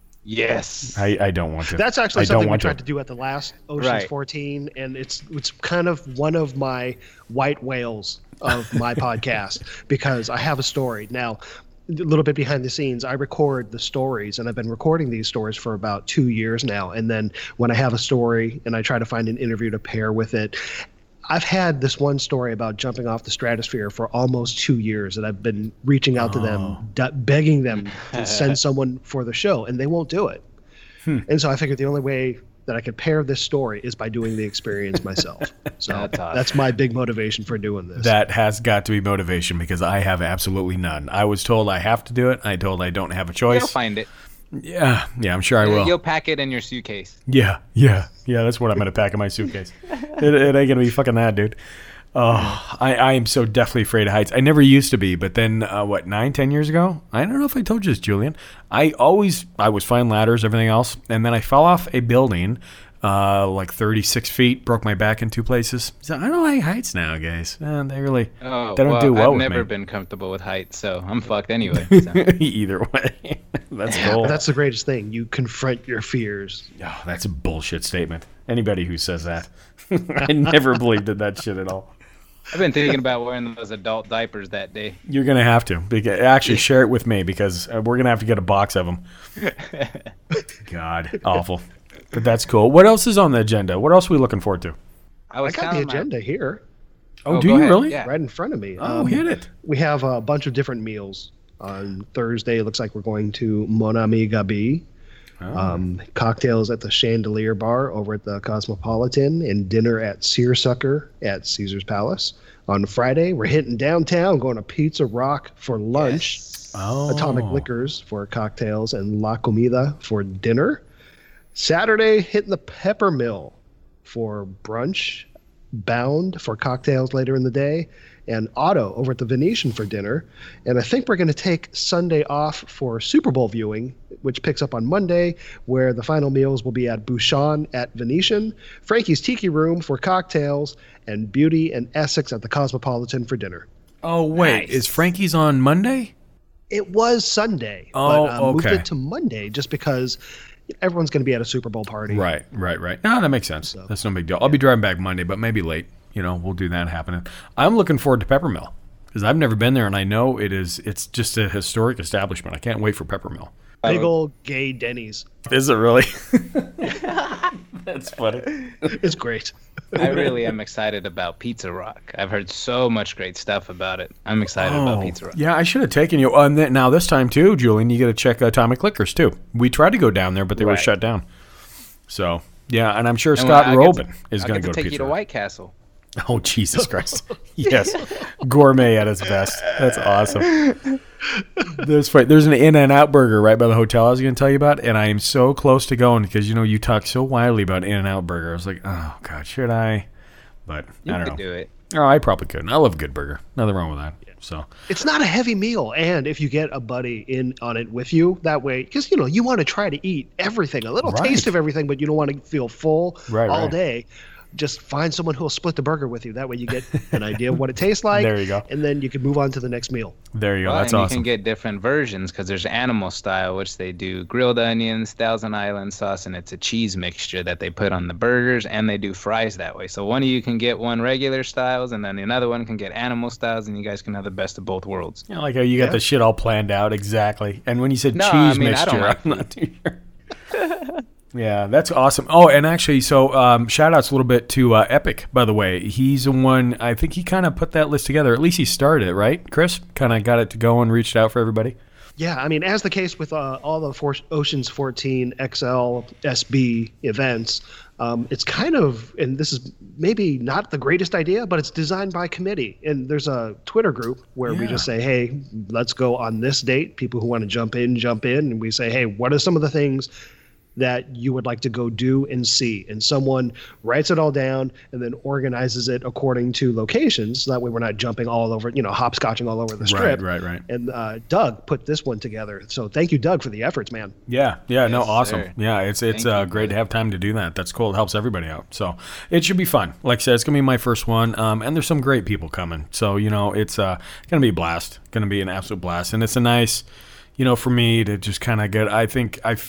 [SPEAKER 2] Yes.
[SPEAKER 9] I don't want to.
[SPEAKER 10] That's actually something we tried to do at the last Oceans 14, and it's kind of one of my white whales of my podcast because I have a story. Now, a little bit behind the scenes, I record the stories, and I've been recording these stories for about 2 years now. And then when I have a story and I try to find an interview to pair with it, I've had this one story about jumping off the stratosphere for almost 2 years, and I've been reaching out to them, begging them to send someone for the show, and they won't do it. And so I figured the only way that I could pair this story is by doing the experience myself. So that's my big motivation for doing this.
[SPEAKER 9] That has got to be motivation because I have absolutely none. I was told I have to do it. I told I don't have a choice.
[SPEAKER 2] You'll find it.
[SPEAKER 9] Yeah, I'm sure I will.
[SPEAKER 2] You'll pack it in your suitcase.
[SPEAKER 9] Yeah, that's what I'm going to pack in my suitcase. It ain't going to be fucking that, dude. Oh, I am so deathly afraid of heights. I never used to be, but then, 9-10 years ago? I don't know if I told you this, Julian. I was fine ladders, everything else, and then I fell off a building, 36 feet, broke my back in 2 places. So I don't like heights now, guys. They don't do well with me.
[SPEAKER 2] I've never been comfortable with heights, so I'm fucked anyway. So.
[SPEAKER 9] Either way. That's cool.
[SPEAKER 10] That's the greatest thing. You confront your fears.
[SPEAKER 9] Oh, that's a bullshit statement. Anybody who says that. I never believed in that shit at all.
[SPEAKER 2] I've been thinking about wearing those adult diapers that day.
[SPEAKER 9] You're going to have to. Actually, share it with me because we're going to have to get a box of them. God, awful. But that's cool. What else is on the agenda? What else are we looking forward to?
[SPEAKER 10] I got the agenda here.
[SPEAKER 9] Oh, do you really?
[SPEAKER 10] Yeah. Right in front of me.
[SPEAKER 9] Hit it.
[SPEAKER 10] We have a bunch of different meals. On Thursday, it looks like we're going to Mon Ami Gabi. Cocktails at the Chandelier Bar over at the Cosmopolitan, and dinner at Seersucker at Caesar's Palace. On Friday, we're hitting downtown, going to Pizza Rock for lunch, Atomic Liquors for cocktails, and La Comida for dinner. Saturday, hitting the Pepper Mill for brunch, Bound for cocktails later in the day, and Otto over at the Venetian for dinner. And I think we're going to take Sunday off for Super Bowl viewing, which picks up on Monday, where the final meals will be at Bouchon at Venetian, Frankie's Tiki Room for cocktails, and Beauty and Essex at the Cosmopolitan for dinner.
[SPEAKER 9] Oh, wait. Nice. Is Frankie's on Monday?
[SPEAKER 10] It was Sunday.
[SPEAKER 9] But
[SPEAKER 10] moved it to Monday just because everyone's going to be at a Super Bowl party.
[SPEAKER 9] Right. No, that makes sense. So, that's no big deal. I'll be driving back Monday, but maybe late. We'll do that happening. I'm looking forward to Peppermill because I've never been there, and I know it's just a historic establishment. I can't wait for Peppermill.
[SPEAKER 10] Big old gay Denny's.
[SPEAKER 9] Is it really? That's funny.
[SPEAKER 10] It's great.
[SPEAKER 2] I really am excited about Pizza Rock. I've heard so much great stuff about it. I'm excited about Pizza Rock.
[SPEAKER 9] Yeah, I should have taken you. Now this time too, Julian, you got to check Atomic Liquors too. We tried to go down there, but they were shut down. So yeah, and I'm sure Scott Robin is going to go to Pizza Rock.
[SPEAKER 2] Take you to White Castle.
[SPEAKER 9] Oh, Jesus Christ. Yes. Gourmet at its best. That's awesome. There's an In-N-Out burger right by the hotel I was going to tell you about, and I am so close to going because, you talk so wildly about In-N-Out burger. I was like, oh, God, should I? But I don't know.
[SPEAKER 2] You could do it.
[SPEAKER 9] Oh, I probably could. I love a good burger. Nothing wrong with that. So
[SPEAKER 10] it's not a heavy meal, and if you get a buddy in on it with you, that way, because, you want to try to eat everything, a little taste of everything, but you don't want to feel full all day. Just find someone who will split the burger with you. That way you get an idea of what it tastes like.
[SPEAKER 9] There you go.
[SPEAKER 10] And then you can move on to the next meal.
[SPEAKER 9] There you go. That's
[SPEAKER 2] and
[SPEAKER 9] awesome.
[SPEAKER 2] You can get different versions because there's animal style, which they do grilled onions, Thousand Island sauce, and it's a cheese mixture that they put on the burgers, and they do fries that way. So one of you can get one regular styles, and then another one can get animal styles, and you guys can have the best of both worlds.
[SPEAKER 9] Yeah, like how you got the shit all planned out. Exactly. And when you said cheese mixture, I'm not too sure. Yeah, that's awesome. Oh, and actually, so shout outs a little bit to Epic, by the way. He's the one, I think he kind of put that list together. At least he started it, right? Chris kind of got it to go and reached out for everybody.
[SPEAKER 10] Yeah, I mean, as the case with all the Oceans 14 XL SB events, it's kind of, and this is maybe not the greatest idea, but it's designed by committee. And there's a Twitter group where we just say, hey, let's go on this date. People who want to jump in. And we say, hey, what are some of the things that you would like to go do and see? And someone writes it all down and then organizes it according to locations. So that way we're not jumping all over, hopscotching all over the strip.
[SPEAKER 9] Right.
[SPEAKER 10] And Doug put this one together. So thank you, Doug, for the efforts, man.
[SPEAKER 9] Yeah, no, awesome. Sir. Yeah, it's great to have time to do that. That's cool. It helps everybody out. So it should be fun. Like I said, it's going to be my first one. And there's some great people coming. So, it's going to be a blast. Going to be an absolute blast. And it's a nice... for me to just kind of get, I'm going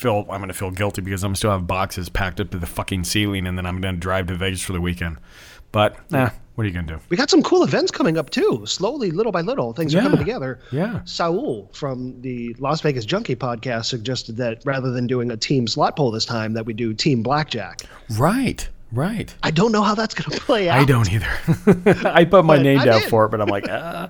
[SPEAKER 9] to feel guilty because I'm going to still have boxes packed up to the fucking ceiling, and then I'm going to drive to Vegas for the weekend. But, what are you going to do?
[SPEAKER 10] We got some cool events coming up, too. Slowly, little by little, things are coming together.
[SPEAKER 9] Yeah.
[SPEAKER 10] Saul from the Las Vegas Junkie podcast suggested that rather than doing a team slot poll this time, that we do team blackjack.
[SPEAKER 9] Right.
[SPEAKER 10] I don't know how that's going to play out.
[SPEAKER 9] I don't either. I put my name down for it, but I'm like,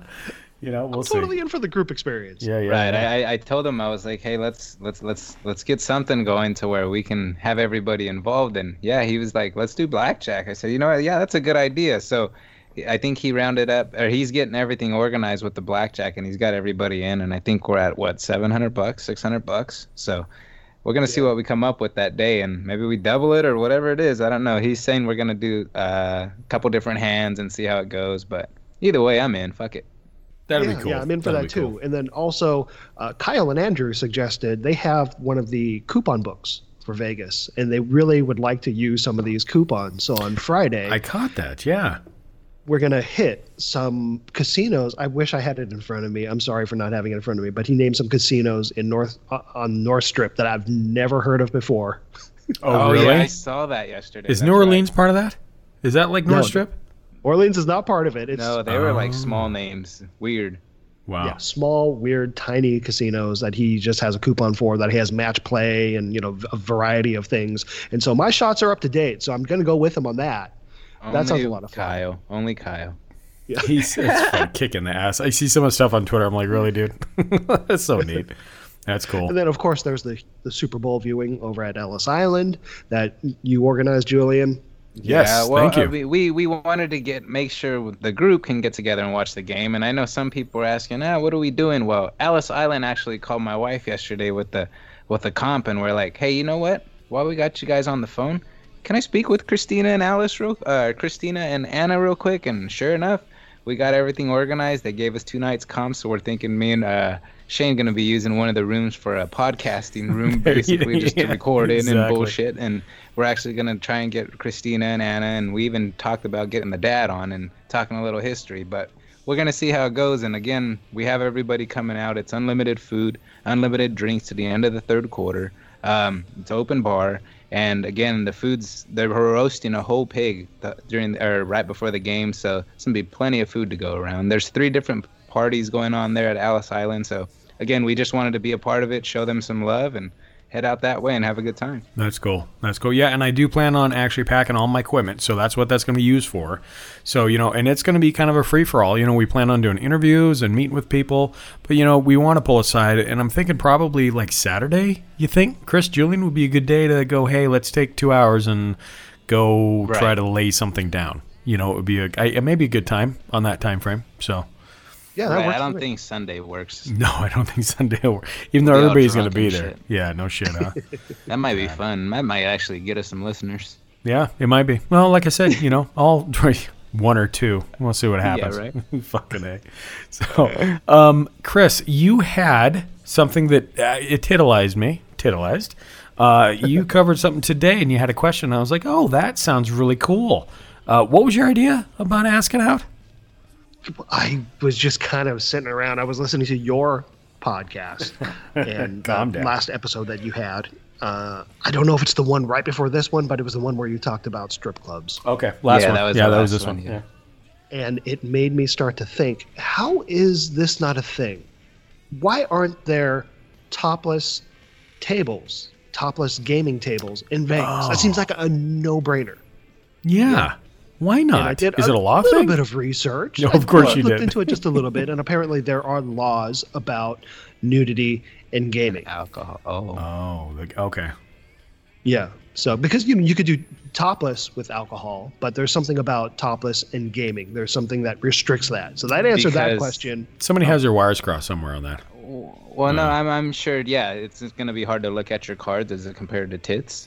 [SPEAKER 9] we'll see.
[SPEAKER 10] Totally in for the group experience.
[SPEAKER 9] Yeah.
[SPEAKER 2] Right. I told him, I was like, hey, let's get something going to where we can have everybody involved. And he was like, let's do blackjack. I said, you know what? Yeah, that's a good idea. So I think he rounded up, or he's getting everything organized with the blackjack, and he's got everybody in. And I think we're at $700, $600. So we're gonna see what we come up with that day, and maybe we double it or whatever it is. I don't know. He's saying we're gonna do a couple different hands and see how it goes. But either way, I'm in. Fuck it.
[SPEAKER 9] That'd be cool.
[SPEAKER 10] Yeah, I'm in for that too. Cool. And then also, Kyle and Andrew suggested they have one of the coupon books for Vegas, and they really would like to use some of these coupons. So on Friday,
[SPEAKER 9] I caught that. Yeah,
[SPEAKER 10] we're gonna hit some casinos. I wish I had it in front of me. I'm sorry for not having it in front of me. But he named some casinos in on North Strip that I've never heard of before.
[SPEAKER 9] Oh, really?
[SPEAKER 2] Yeah, I saw that yesterday.
[SPEAKER 9] Is New Orleans part of that? Is that like North Strip?
[SPEAKER 10] Orleans is not part of it.
[SPEAKER 2] No, they were like small names. Weird.
[SPEAKER 9] Wow.
[SPEAKER 10] Yeah, small, weird, tiny casinos that he just has a coupon for, that he has match play and, a variety of things. And so my shots are up to date, so I'm going to go with him on that. That sounds a lot of fun.
[SPEAKER 2] Only Kyle.
[SPEAKER 9] Yeah. It's fun, kicking the ass. I see some of the stuff on Twitter. I'm like, really, dude? That's so neat. That's cool.
[SPEAKER 10] And then, of course, there's the Super Bowl viewing over at Ellis Island that you organized, Julian.
[SPEAKER 9] Yes, thank you.
[SPEAKER 2] We wanted to make sure the group can get together and watch the game. And I know some people were asking, what are we doing? Well, Ellis Island actually called my wife yesterday with the comp, and we're like, hey, you know what? While we got you guys on the phone, can I speak with Christina and Anna real quick? And sure enough, we got everything organized. They gave us 2 nights comp, so we're thinking me and Shane going to be using one of the rooms for a podcasting room, basically, just to record in and bullshit. And we're actually going to try and get Christina and Anna, and we even talked about getting the dad on and talking a little history. But we're going to see how it goes. And again, we have everybody coming out. It's unlimited food, unlimited drinks to the end of the third quarter. It's open bar. And again, they're roasting a whole pig right before the game. So it's going to be plenty of food to go around. There's 3 different parties going on there at Ellis Island. So again, we just wanted to be a part of it, show them some love, and head out that way and have a good time.
[SPEAKER 9] That's cool. Yeah, and I do plan on actually packing all my equipment, so that's what that's going to be used for. So, and it's going to be kind of a free-for-all. We plan on doing interviews and meeting with people, but, we want to pull aside, and I'm thinking probably like Saturday, you think? Chris, Julian would be a good day to go, hey, let's take 2 hours and go try to lay something down. It would be maybe a good time on that time frame, so...
[SPEAKER 10] Yeah, that works.
[SPEAKER 2] I don't think Sunday works.
[SPEAKER 9] No, I don't think Sunday will work. Even though everybody's going to be there. Shit. Yeah, no shit, huh?
[SPEAKER 2] That might be fun. That might actually get us some listeners.
[SPEAKER 9] Yeah, it might be. Well, like I said, all 1 or 2. We'll see what happens.
[SPEAKER 2] Yeah, right.
[SPEAKER 9] Fucking A. So, Chris, you had something that it titillized me. You covered something today, and you had a question. I was like, oh, that sounds really cool. What was your idea about asking out?
[SPEAKER 10] I was just kind of sitting around. I was listening to your podcast and last episode that you had. I don't know if it's the one right before this one, but it was the one where you talked about strip clubs.
[SPEAKER 9] Okay, last one. That was this one. Yeah.
[SPEAKER 10] And it made me start to think, how is this not a thing? Why aren't there topless tables, topless gaming tables in Vegas? Oh. That seems like a no-brainer.
[SPEAKER 9] Yeah. Why not? Is it a law thing?
[SPEAKER 10] A little bit of research.
[SPEAKER 9] No, of course you did.
[SPEAKER 10] I looked into it just a little bit, and apparently there are laws about nudity in gaming.
[SPEAKER 2] Alcohol.
[SPEAKER 9] Okay.
[SPEAKER 10] Yeah. So because you could do topless with alcohol, but there's something about topless in gaming. There's something that restricts that. So that answered that question.
[SPEAKER 9] Somebody has their wires crossed somewhere on that.
[SPEAKER 2] Well, no, I'm sure. Yeah, it's going to be hard to look at your cards as it compared to tits.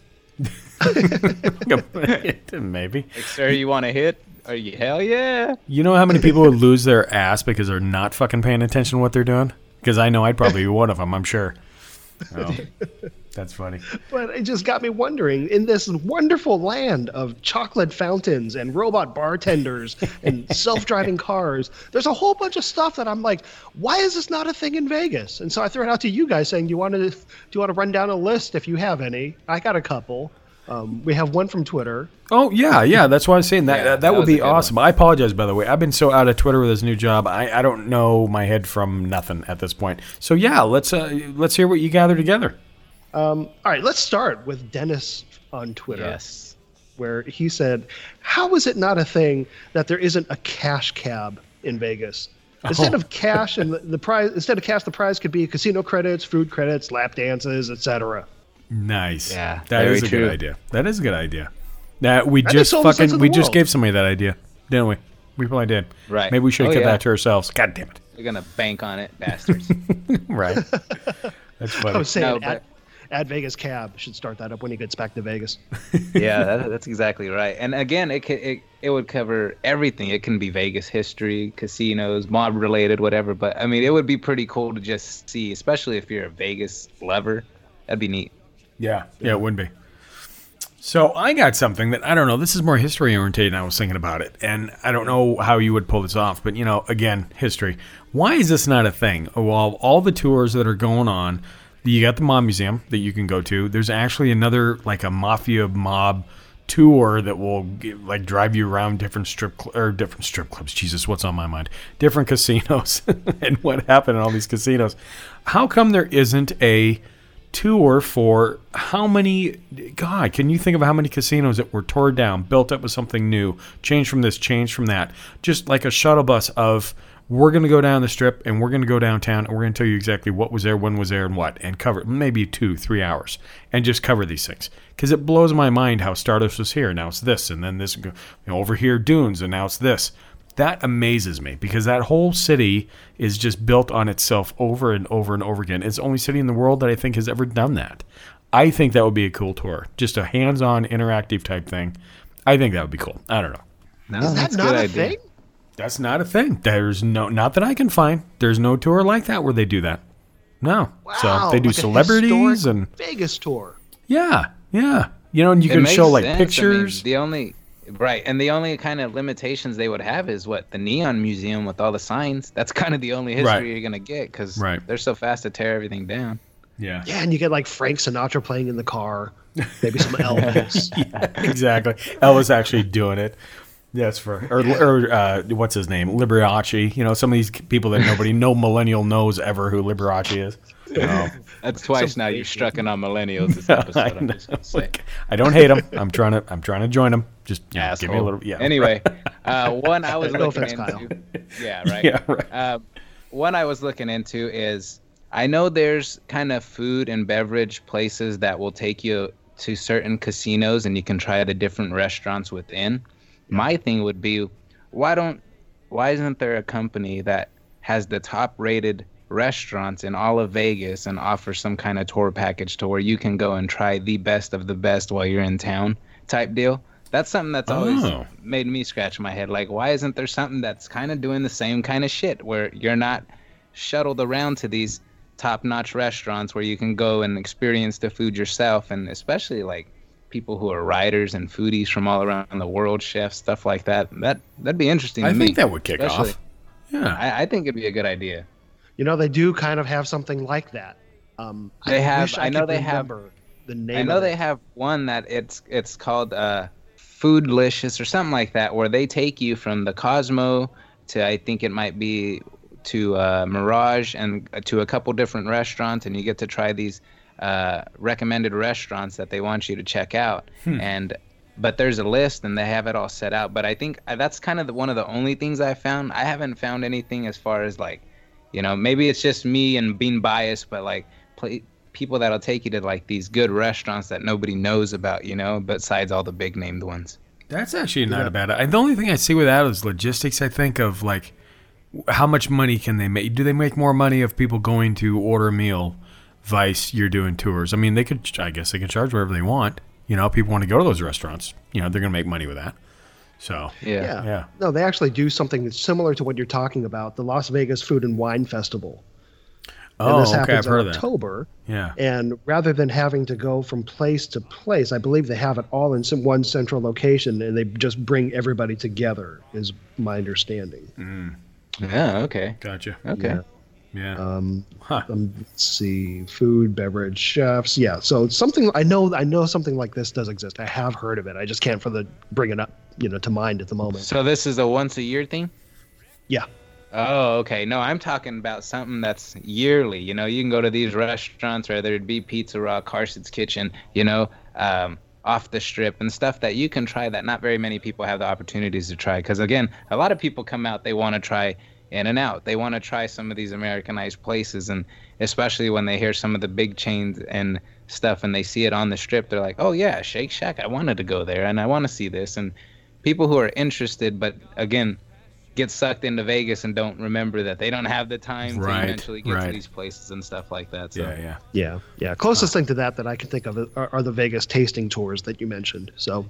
[SPEAKER 9] Maybe.
[SPEAKER 2] Like, sir, you want to hit? Are you? Hell yeah.
[SPEAKER 9] You know how many people would lose their ass because they're not fucking paying attention to what they're doing? Because I know I'd probably be one of them, I'm sure. Oh, that's funny.
[SPEAKER 10] But it just got me wondering, in this wonderful land of chocolate fountains and robot bartenders and self-driving cars, there's a whole bunch of stuff that I'm like, why is this not a thing in Vegas? And so I threw it out to you guys saying, do you want to run down a list if you have any? I got a couple. We have one from Twitter.
[SPEAKER 9] Oh, yeah. That's why I was saying that. That would be awesome. One. I apologize, by the way. I've been so out of Twitter with this new job. I don't know my head from nothing at this point. So, yeah, let's hear what you gathered together.
[SPEAKER 10] All right, let's start with Dennis on Twitter.
[SPEAKER 2] Yes.
[SPEAKER 10] Where he said, how is it not a thing that there isn't a cash cab in Vegas? Instead of cash and the prize, the prize could be casino credits, food credits, lap dances, etc.
[SPEAKER 9] Nice.
[SPEAKER 2] Yeah,
[SPEAKER 9] that is a good idea. That is a good idea. We just gave somebody that idea, didn't we? We probably did.
[SPEAKER 2] Right.
[SPEAKER 9] Maybe we should have kept that to ourselves. God damn it.
[SPEAKER 2] We're gonna bank on it, bastards.
[SPEAKER 9] Right. That's funny.
[SPEAKER 10] I was saying at Vegas Cab should start that up when he gets back to Vegas.
[SPEAKER 2] Yeah, that's exactly right. And again, it would cover everything. It can be Vegas history, casinos, mob related, whatever. But I mean, it would be pretty cool to just see, especially if you're a Vegas lover. That'd be neat.
[SPEAKER 9] Yeah, it would be. So I got something that, I don't know, this is more history oriented, and I was thinking about it. And I don't know how you would pull this off, but, again, history. Why is this not a thing? Well, all the tours that are going on, you got the Mob Museum that you can go to. There's actually another, like a mafia mob tour that will drive you around different strip clubs. Jesus, what's on my mind? Different casinos and what happened in all these casinos. How come there isn't a tour for how many, God, can you think of how many casinos that were torn down, built up with something new, changed from this, changed from that, just like a shuttle bus of, we're going to go down the strip and we're going to go downtown and we're going to tell you exactly what was there, when was there, and what, and cover maybe 2-3 hours and just cover these things. Because it blows my mind how Stardust was here, now it's this, and then this, over here Dunes, and now it's this. That amazes me because that whole city is just built on itself over and over and over again. It's the only city in the world that I think has ever done that. I think that would be a cool tour. Just a hands-on, interactive type thing. I think that would be cool. I don't know.
[SPEAKER 10] No, is that not a thing?
[SPEAKER 9] That's not a thing. There's not that I can find. There's no tour like that where they do that. No.
[SPEAKER 10] Wow,
[SPEAKER 9] so they do celebrities and
[SPEAKER 10] Vegas tour.
[SPEAKER 9] Yeah. And you can show pictures.
[SPEAKER 2] I mean, and the only kind of limitations they would have is the Neon Museum with all the signs. That's kind of the only history you're gonna get because they're so fast to tear everything down.
[SPEAKER 9] Yeah,
[SPEAKER 10] and you get Frank Sinatra playing in the car, maybe some Elvis.
[SPEAKER 9] Yeah, exactly. Elvis actually doing it. That's for or what's his name, Liberace. You know, some of these people that no millennial knows ever who Liberace is.
[SPEAKER 2] That's twice now you've struck in on millennials this episode. I'm just gonna say.
[SPEAKER 9] I don't hate them. I'm trying to join them. Just give me a little. Yeah.
[SPEAKER 2] Anyway, one I was looking into. Yeah, right.
[SPEAKER 9] Yeah, right.
[SPEAKER 2] One I was looking into is I know there's kind of food and beverage places that will take you to certain casinos and you can try the different restaurants within. My thing would be, why isn't there a company that has the top rated restaurants in all of Vegas and offers some kind of tour package to where you can go and try the best of the best while you're in town type deal? That's something that's always made me scratch my head. Like, why isn't there something that's kind of doing the same kind of shit where you're not shuttled around to these top-notch restaurants where you can go and experience the food yourself, and especially like people who are writers and foodies from all around the world, chefs, stuff like that. That'd be interesting to me.
[SPEAKER 9] I think that would kick off. Yeah.
[SPEAKER 2] I think it'd be a good idea.
[SPEAKER 10] You know, they do kind of have something like that.
[SPEAKER 2] They have. I know they have
[SPEAKER 10] the name.
[SPEAKER 2] I know they have one that it's called Foodlicious or something like that, where they take you from the Cosmo to, I think it might be, to Mirage and to a couple different restaurants, and you get to try these recommended restaurants that they want you to check out. But there's a list and they have it all set out. But I think that's kind of one of the only things I found. I haven't found anything as far as like, you know, maybe it's just me and being biased, but like people that'll take you to like these good restaurants that nobody knows about, you know, besides all the big named ones.
[SPEAKER 9] That's actually not a bad idea. The only thing I see with that is logistics, I think, of like, how much money can they make? Do they make more money if people going to order a meal vice you're doing tours? I mean, I guess they can charge whatever they want. You know, people want to go to those restaurants. You know, they're going to make money with that. So, yeah.
[SPEAKER 10] No, they actually do something that's similar to what you're talking about, the Las Vegas Food and Wine Festival.
[SPEAKER 9] Oh,
[SPEAKER 10] this
[SPEAKER 9] okay, I've heard
[SPEAKER 10] in October.
[SPEAKER 9] That. Yeah.
[SPEAKER 10] And rather than having to go from place to place, I believe they have it all in one central location, and they just bring everybody together, is my understanding.
[SPEAKER 2] Yeah, okay.
[SPEAKER 9] Gotcha.
[SPEAKER 2] Okay.
[SPEAKER 9] Yeah.
[SPEAKER 10] Let's see, food, beverage, chefs. Yeah. So something I know something like this does exist. I have heard of it. I just can't bring it up, you know, to mind at the moment.
[SPEAKER 2] So this is a once a year thing?
[SPEAKER 10] Yeah.
[SPEAKER 2] Oh, okay. No, I'm talking about something that's yearly. You know, you can go to these restaurants, whether it be Pizza Rock, Carson's Kitchen, you know, off the strip and stuff that you can try that not very many people have the opportunities to try. Because again, a lot of people come out, they want to try In-N-Out. They want to try some of these Americanized places, and especially when they hear some of the big chains and stuff and they see it on the strip, they're like, oh yeah, Shake Shack, I wanted to go there and I want to see this. And people who are interested, but again, get sucked into Vegas and don't remember that they don't have the time to eventually get to these places and stuff like that. So.
[SPEAKER 10] Yeah. Closest thing to that I can think of are the Vegas tasting tours that you mentioned. So.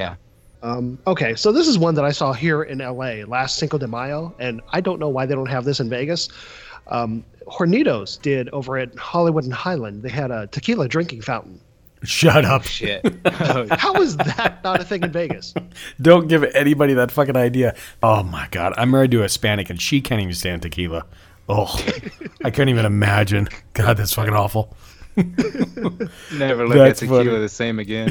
[SPEAKER 10] Okay, so this is one that I saw here in LA last Cinco de Mayo, and I don't know why they don't have this in Vegas. Hornitos did over at Hollywood and Highland. They had a tequila drinking fountain.
[SPEAKER 9] Shut up.
[SPEAKER 2] Shit.
[SPEAKER 10] How is that not a thing in Vegas?
[SPEAKER 9] Don't give anybody that fucking idea. Oh my God. I'm married to a Hispanic and she can't even stand tequila. Oh, I couldn't even imagine. God, that's fucking awful.
[SPEAKER 2] Never look at tequila the same again.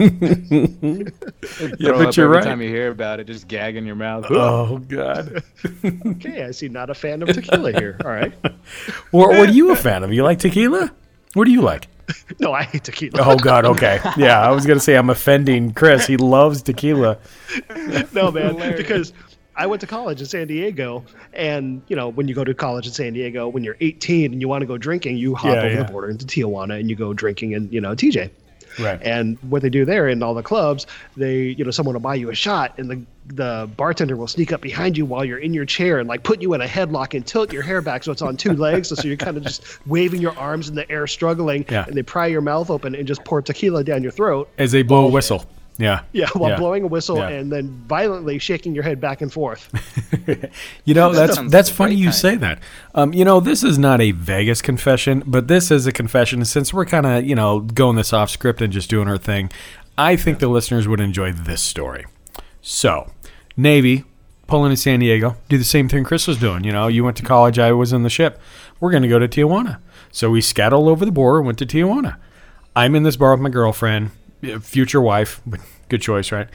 [SPEAKER 9] Yeah, but you're
[SPEAKER 2] every
[SPEAKER 9] right.
[SPEAKER 2] time you hear about it, just gag in your mouth.
[SPEAKER 9] Oh God.
[SPEAKER 10] Okay, I see. Not a fan of tequila here. All right.
[SPEAKER 9] What are you a fan of? You like tequila? What do you like?
[SPEAKER 10] No, I hate tequila.
[SPEAKER 9] Oh God. Okay. Yeah, I was gonna say I'm offending Chris. He loves tequila.
[SPEAKER 10] No, man, because I went to college in San Diego, and you know, when you go to college in San Diego, when you're 18 and you want to go drinking, you hop over the border into Tijuana and you go drinking in, you know, TJ.
[SPEAKER 9] Right.
[SPEAKER 10] And what they do there in all the clubs, someone will buy you a shot, and the bartender will sneak up behind you while you're in your chair and like put you in a headlock and tilt your hair back so it's on two legs, so you're kind of just waving your arms in the air, struggling, and they pry your mouth open and just pour tequila down your throat
[SPEAKER 9] as they blow a whistle. Yeah.
[SPEAKER 10] Yeah, while blowing a whistle and then violently shaking your head back and forth.
[SPEAKER 9] You know, that's funny you say that. You know, this is not a Vegas confession, but this is a confession. Since we're kind of, you know, going this off script and just doing our thing, I think the listeners would enjoy this story. So, Navy, pulling to San Diego, do the same thing Chris was doing. You know, you went to college, I was in the ship. We're going to go to Tijuana. So we scattled over the border, went to Tijuana. I'm in this bar with my girlfriend, future wife, but good choice, right?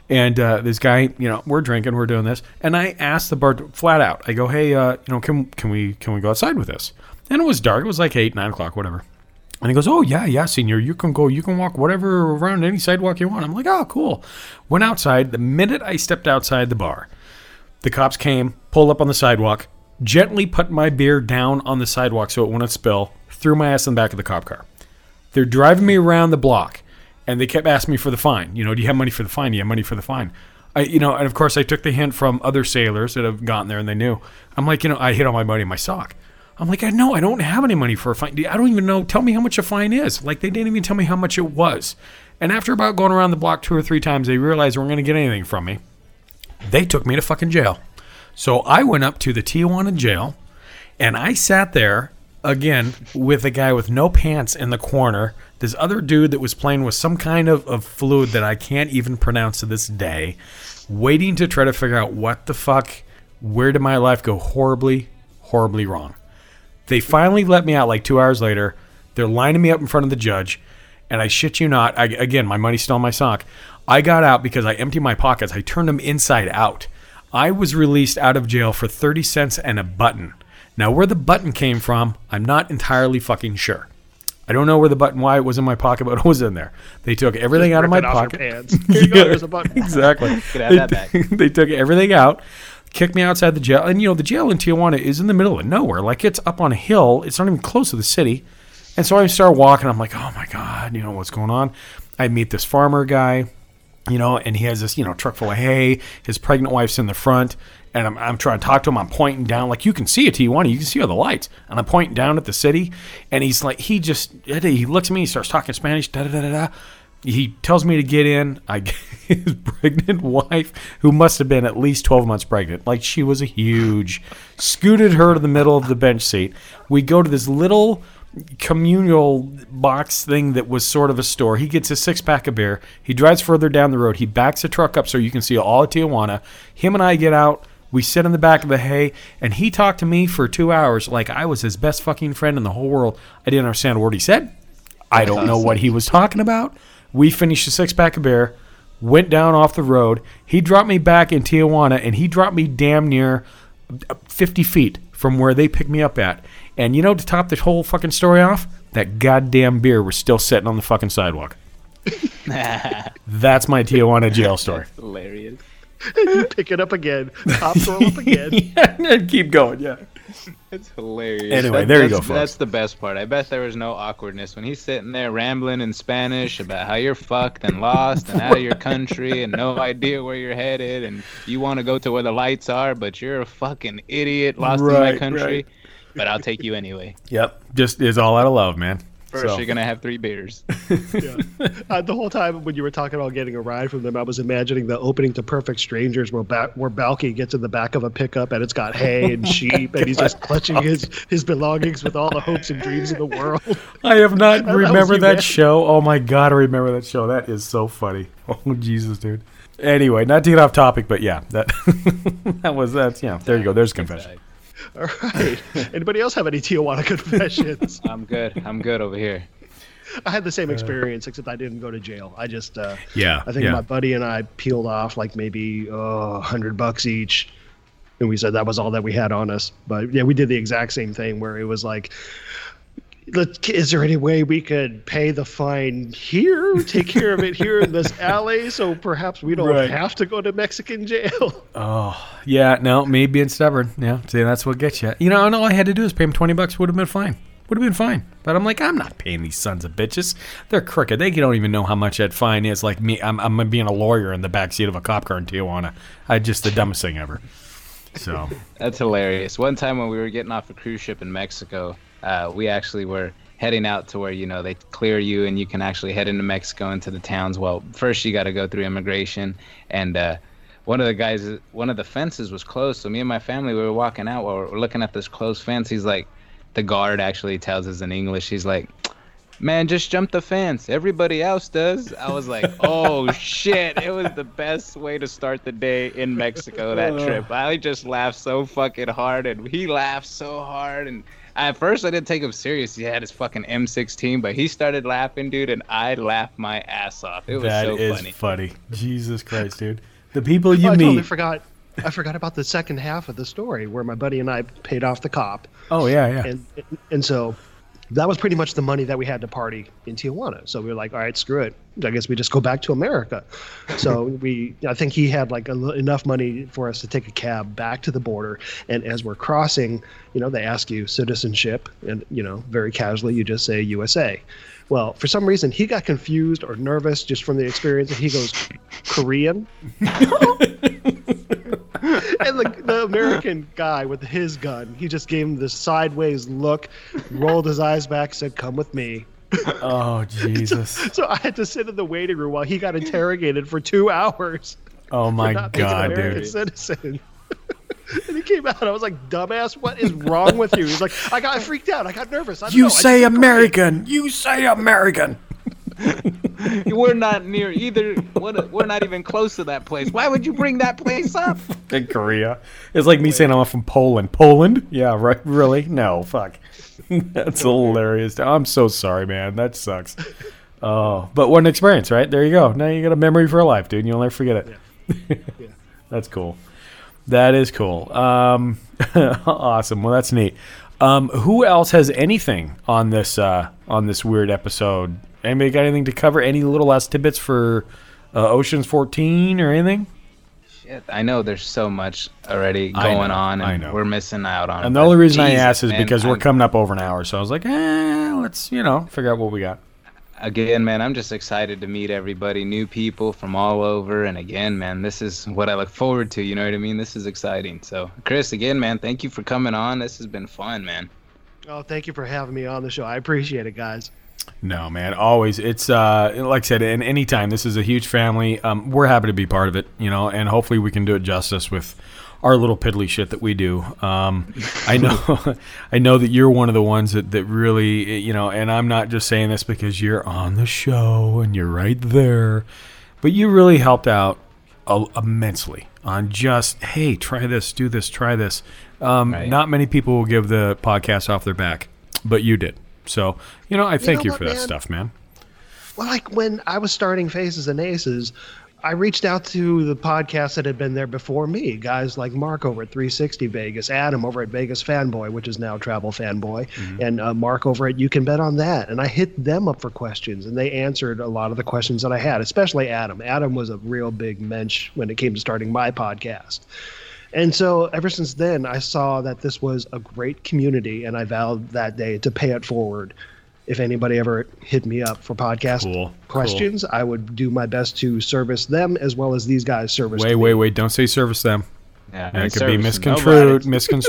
[SPEAKER 9] And this guy, we're drinking, we're doing this, and I asked the bar flat out. I go, hey, can we go outside with this? And it was dark. It was like 8, 9 o'clock, whatever. And he goes, oh, yeah, senor. You can walk whatever around any sidewalk you want. I'm like, oh, cool. Went outside. The minute I stepped outside the bar, the cops came, pulled up on the sidewalk, gently put my beer down on the sidewalk so it wouldn't spill, threw my ass in the back of the cop car. They're driving me around the block, and they kept asking me for the fine. Do you have money for the fine? Do you have money for the fine? And of course, I took the hint from other sailors that have gotten there, and they knew. I'm like, I hid all my money in my sock. I'm like, I don't have any money for a fine. I don't even know. Tell me how much a fine is. Like, they didn't even tell me how much it was. And after about going around the block 2 or 3 times, they realized they weren't going to get anything from me. They took me to fucking jail. So I went up to the Tijuana jail, and I sat there, again, with a guy with no pants in the corner, this other dude that was playing with some kind of fluid that I can't even pronounce to this day, waiting to try to figure out what the fuck, where did my life go horribly, horribly wrong. They finally let me out like 2 hours later. They're lining me up in front of the judge, and I shit you not, again, my money's still in my sock. I got out because I emptied my pockets. I turned them inside out. I was released out of jail for 30 cents and a button. Now, where the button came from, I'm not entirely fucking sure. I don't know why it was in my pocket, but it was in there. They took everything out of my pocket.
[SPEAKER 10] Here you go, there's a button.
[SPEAKER 9] Exactly.
[SPEAKER 2] Could have that back.
[SPEAKER 9] They took everything out, kicked me outside the jail. And, the jail in Tijuana is in the middle of nowhere. Like, it's up on a hill. It's not even close to the city. And so I start walking. I'm like, oh, my God, what's going on? I meet this farmer guy, and he has this, truck full of hay. His pregnant wife's in the front. And I'm trying to talk to him. I'm pointing down. Like, you can see a Tijuana. You can see all the lights. And I'm pointing down at the city. And he's like, he looks at me. He starts talking Spanish. Da-da-da-da-da. He tells me to get in. His pregnant wife, who must have been at least 12 months pregnant, like she was huge, scooted her to the middle of the bench seat. We go to this little communal box thing that was sort of a store. He gets a 6-pack of beer. He drives further down the road. He backs the truck up so you can see all of Tijuana. Him and I get out. We sit in the back of the hay, and he talked to me for 2 hours like I was his best fucking friend in the whole world. I didn't understand a word he said. I don't know what he was talking about. We finished the 6-pack of beer, went down off the road. He dropped me back in Tijuana, and he dropped me damn near 50 feet from where they picked me up at. And to top the whole fucking story off, that goddamn beer was still sitting on the fucking sidewalk. That's my Tijuana jail story.
[SPEAKER 2] That's hilarious.
[SPEAKER 10] You pick it up again, cops roll up again.
[SPEAKER 9] And keep going, yeah.
[SPEAKER 2] It's hilarious.
[SPEAKER 9] Anyway, there you go, folks.
[SPEAKER 2] That's the best part. I bet there was no awkwardness when he's sitting there rambling in Spanish about how you're fucked and lost and out of your country and no idea where you're headed and you want to go to where the lights are, but you're a fucking idiot lost in my country. Right. But I'll take you anyway.
[SPEAKER 9] Yep. Just is all out of love, man.
[SPEAKER 2] First, you're going to have 3 beers.
[SPEAKER 10] Yeah. The whole time when you were talking about getting a ride from them, I was imagining the opening to Perfect Strangers where Balky gets in the back of a pickup and it's got hay and sheep and he's just clutching his belongings with all the hopes and dreams of the world.
[SPEAKER 9] I have not remembered that show. Oh, my God, I remember that show. That is so funny. Oh, Jesus, dude. Anyway, not to get off topic, but yeah, that there you go. There's a confession.
[SPEAKER 10] All right. Anybody else have any Tijuana confessions?
[SPEAKER 2] I'm good over here.
[SPEAKER 10] I had the same experience, except I didn't go to jail. I just, I think
[SPEAKER 9] yeah.
[SPEAKER 10] my buddy and I peeled off like maybe $100 each, and we said that was all that we had on us. But yeah, we did the exact same thing where it was like, is there any way we could pay the fine here, take care of it here in this alley, so perhaps we don't have to go to Mexican jail?
[SPEAKER 9] Oh, yeah, no, me being stubborn. Yeah, see, that's what gets you. And all I had to do is pay him $20. Would have been fine. But I'm like, I'm not paying these sons of bitches. They're crooked. They don't even know how much that fine is. Like me, I'm being a lawyer in the backseat of a cop car in Tijuana. Just the dumbest thing ever. So
[SPEAKER 2] that's hilarious. One time when we were getting off a cruise ship in Mexico, we actually were heading out to where, they clear you and you can actually head into Mexico, into the towns. Well, first you got to go through immigration. And one of the fences was closed. So me and my family, we were walking out while we're looking at this closed fence. He's like, the guard actually tells us in English, he's like, man, just jump the fence. Everybody else does. I was like, oh shit. It was the best way to start the day in Mexico, that trip. I just laughed so fucking hard, and he laughed so hard. And at first I didn't take him serious. He had his fucking M16, but he started laughing, dude, and I laughed my ass off. It was so funny. That is funny.
[SPEAKER 9] Jesus Christ, dude. The people you
[SPEAKER 10] I
[SPEAKER 9] meet.
[SPEAKER 10] Totally forgot. I forgot about the second half of the story where my buddy and I paid off the cop.
[SPEAKER 9] Oh, yeah.
[SPEAKER 10] And so that was pretty much the money that we had to party in Tijuana. So we were like, all right, screw it. I guess we just go back to America. So I think he had like enough money for us to take a cab back to the border. And as we're crossing, they ask you citizenship, and, very casually you just say USA. Well, for some reason, he got confused or nervous just from the experience, and he goes, Korean? And the American guy with his gun, he just gave him this sideways look, rolled his eyes back, said, come with me.
[SPEAKER 9] Oh, Jesus.
[SPEAKER 10] So I had to sit in the waiting room while he got interrogated for 2 hours.
[SPEAKER 9] Oh, my God,
[SPEAKER 10] dude. Citizen. And he came out, and I was like, dumbass, what is wrong with you? He's like, I freaked out. I got nervous.
[SPEAKER 9] You say American. You say American.
[SPEAKER 2] We're not near either. We're not even close to that place. Why would you bring that place up?
[SPEAKER 9] In Korea. It's like me saying I'm from Poland. Poland? Yeah, right. Really? No, fuck. That's hilarious. I'm so sorry, man. That sucks. Oh, but what an experience, right? There you go. Now you got a memory for life, dude. You'll never forget it. Yeah. That's cool. That is cool. Awesome. Well, that's neat. Who else has anything on this weird episode? Anybody got anything to cover? Any little last tidbits for Ocean's 14 or anything?
[SPEAKER 2] Shit, I know there's so much already going on, and we're missing out on it.
[SPEAKER 9] And the only reason I asked is because we're coming up over an hour, so I was like, let's figure out what we got.
[SPEAKER 2] Again, man, I'm just excited to meet everybody, new people from all over. And again, man, this is what I look forward to. You know what I mean? This is exciting. So, Chris, again, man, thank you for coming on. This has been fun, man.
[SPEAKER 10] Oh, thank you for having me on the show. I appreciate it, guys.
[SPEAKER 9] No, man, always. It's like I said, and anytime, this is a huge family. We're happy to be part of it, and hopefully we can do it justice with our little piddly shit that we do. I know that you're one of the ones that really, and I'm not just saying this because you're on the show and you're right there, but you really helped out immensely on just, hey, try this, do this, try this. Right. Not many people will give the podcast off their back, but you did. So, I thank you for that stuff, man.
[SPEAKER 10] Well, like when I was starting Faces and Aces, I reached out to the podcasts that had been there before me, guys like Mark over at 360 Vegas, Adam over at Vegas Fanboy, which is now Travel Fanboy, and Mark over at You Can Bet on That. And I hit them up for questions, and they answered a lot of the questions that I had, especially Adam. Adam was a real big mensch when it came to starting my podcast. And so ever since then, I saw that this was a great community, and I vowed that day to pay it forward. If anybody ever hit me up for podcast questions, I would do my best to service them as well as these guys service me.
[SPEAKER 9] Wait. Don't say service them. Yeah, it could be misconstrued.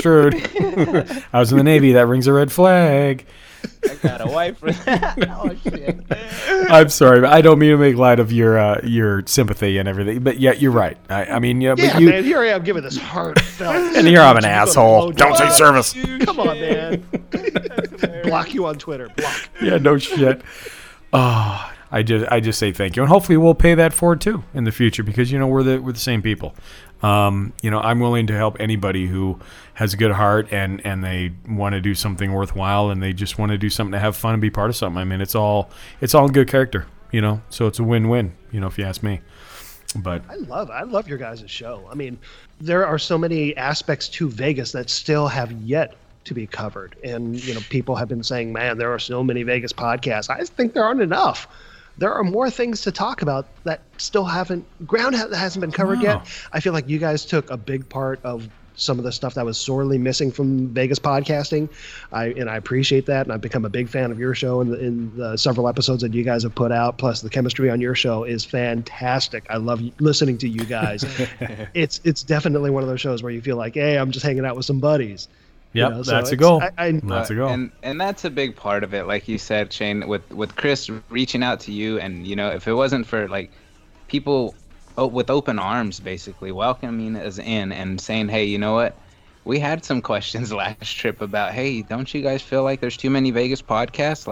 [SPEAKER 9] I was in the Navy. That rings a red flag.
[SPEAKER 2] I got a wife for that. Oh, shit.
[SPEAKER 9] I'm sorry. I don't mean to make light of your sympathy and everything. But yeah, you're right. I mean, but
[SPEAKER 10] man, here I am giving this heartfelt.
[SPEAKER 9] And here I'm an asshole. Don't say service.
[SPEAKER 10] Come on, man. Block you on Twitter. Block.
[SPEAKER 9] Yeah, no shit. Oh, I just say thank you, and hopefully we'll pay that forward too in the future because we're the same people. I'm willing to help anybody who has a good heart and they want to do something worthwhile and they just want to do something to have fun and be part of something. I mean, it's all good character, so it's a win-win, if you ask me. But
[SPEAKER 10] I love your guys' show. I mean, there are so many aspects to Vegas that still have yet to be covered. And, people have been saying, man, there are so many Vegas podcasts. I think there aren't enough. There are more things to talk about that still hasn't been covered yet. I feel like you guys took a big part of some of the stuff that was sorely missing from Vegas podcasting. I appreciate that. And I've become a big fan of your show in the several episodes that you guys have put out. Plus the chemistry on your show is fantastic. I love listening to you guys. It's definitely one of those shows where you feel like, hey, I'm just hanging out with some buddies.
[SPEAKER 9] Yep, that's a goal. That's a goal.
[SPEAKER 2] And that's a big part of it, like you said, Shane, with Chris reaching out to you, and if it wasn't for like people with open arms, basically welcoming us in and saying, hey, you know what? We had some questions last trip about, hey, don't you guys feel like there's too many Vegas podcasts? Like,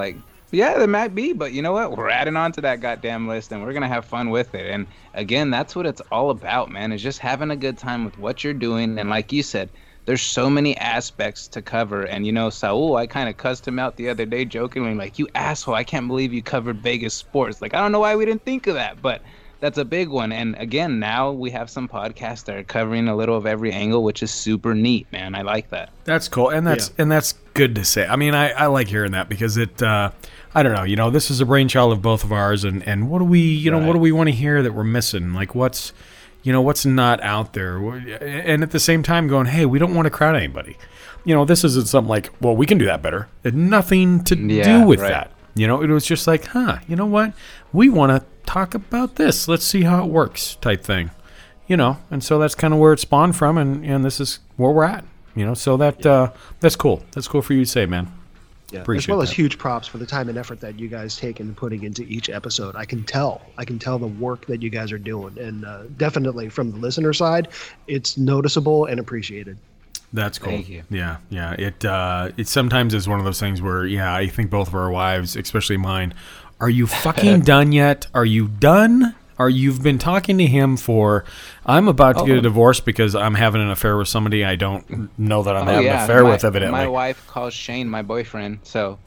[SPEAKER 2] Yeah, there might be, but you know what? We're adding on to that goddamn list, and we're going to have fun with it. And again, that's what it's all about, man, is just having a good time with what you're doing. And like you said, there's so many aspects to cover. And, you know, Saul, I kind of cussed him out the other day jokingly, like, you asshole, I can't believe you covered Vegas sports. Like, I don't know why we didn't think of that, but that's a big one. And again, now we have some podcasts that are covering a little of every angle, which is super neat, man. I like that.
[SPEAKER 9] That's cool. And that's good to say. I mean, I like hearing that because it, I don't know, you know, this is a brainchild of both of ours. And what do we, you know, what do we want to hear that we're missing? Like what's not out there? And at the same time going, hey, we don't want to crowd anybody. You know, this isn't something like, well, we can do that better. It had nothing to do with that. You know, it was just like, you know what? We want to talk about this. Let's see how it works type thing. You know, and so that's kind of where it spawned from, and this is where we're at. You know, so that's cool. That's cool for you to say, man.
[SPEAKER 10] Yeah, as well as huge props for the time and effort that you guys take in putting into each episode. I can tell the work that you guys are doing, and definitely from the listener side, it's noticeable and appreciated.
[SPEAKER 9] That's cool.
[SPEAKER 2] Thank you.
[SPEAKER 9] Yeah. It sometimes is one of those things where, I think both of our wives, especially mine, are you fucking done yet? Are you done? You've been talking to him for, I'm about to get a divorce because I'm having an affair with somebody I don't know that I'm having an affair with, evidently.
[SPEAKER 2] My wife calls Shane my boyfriend, so.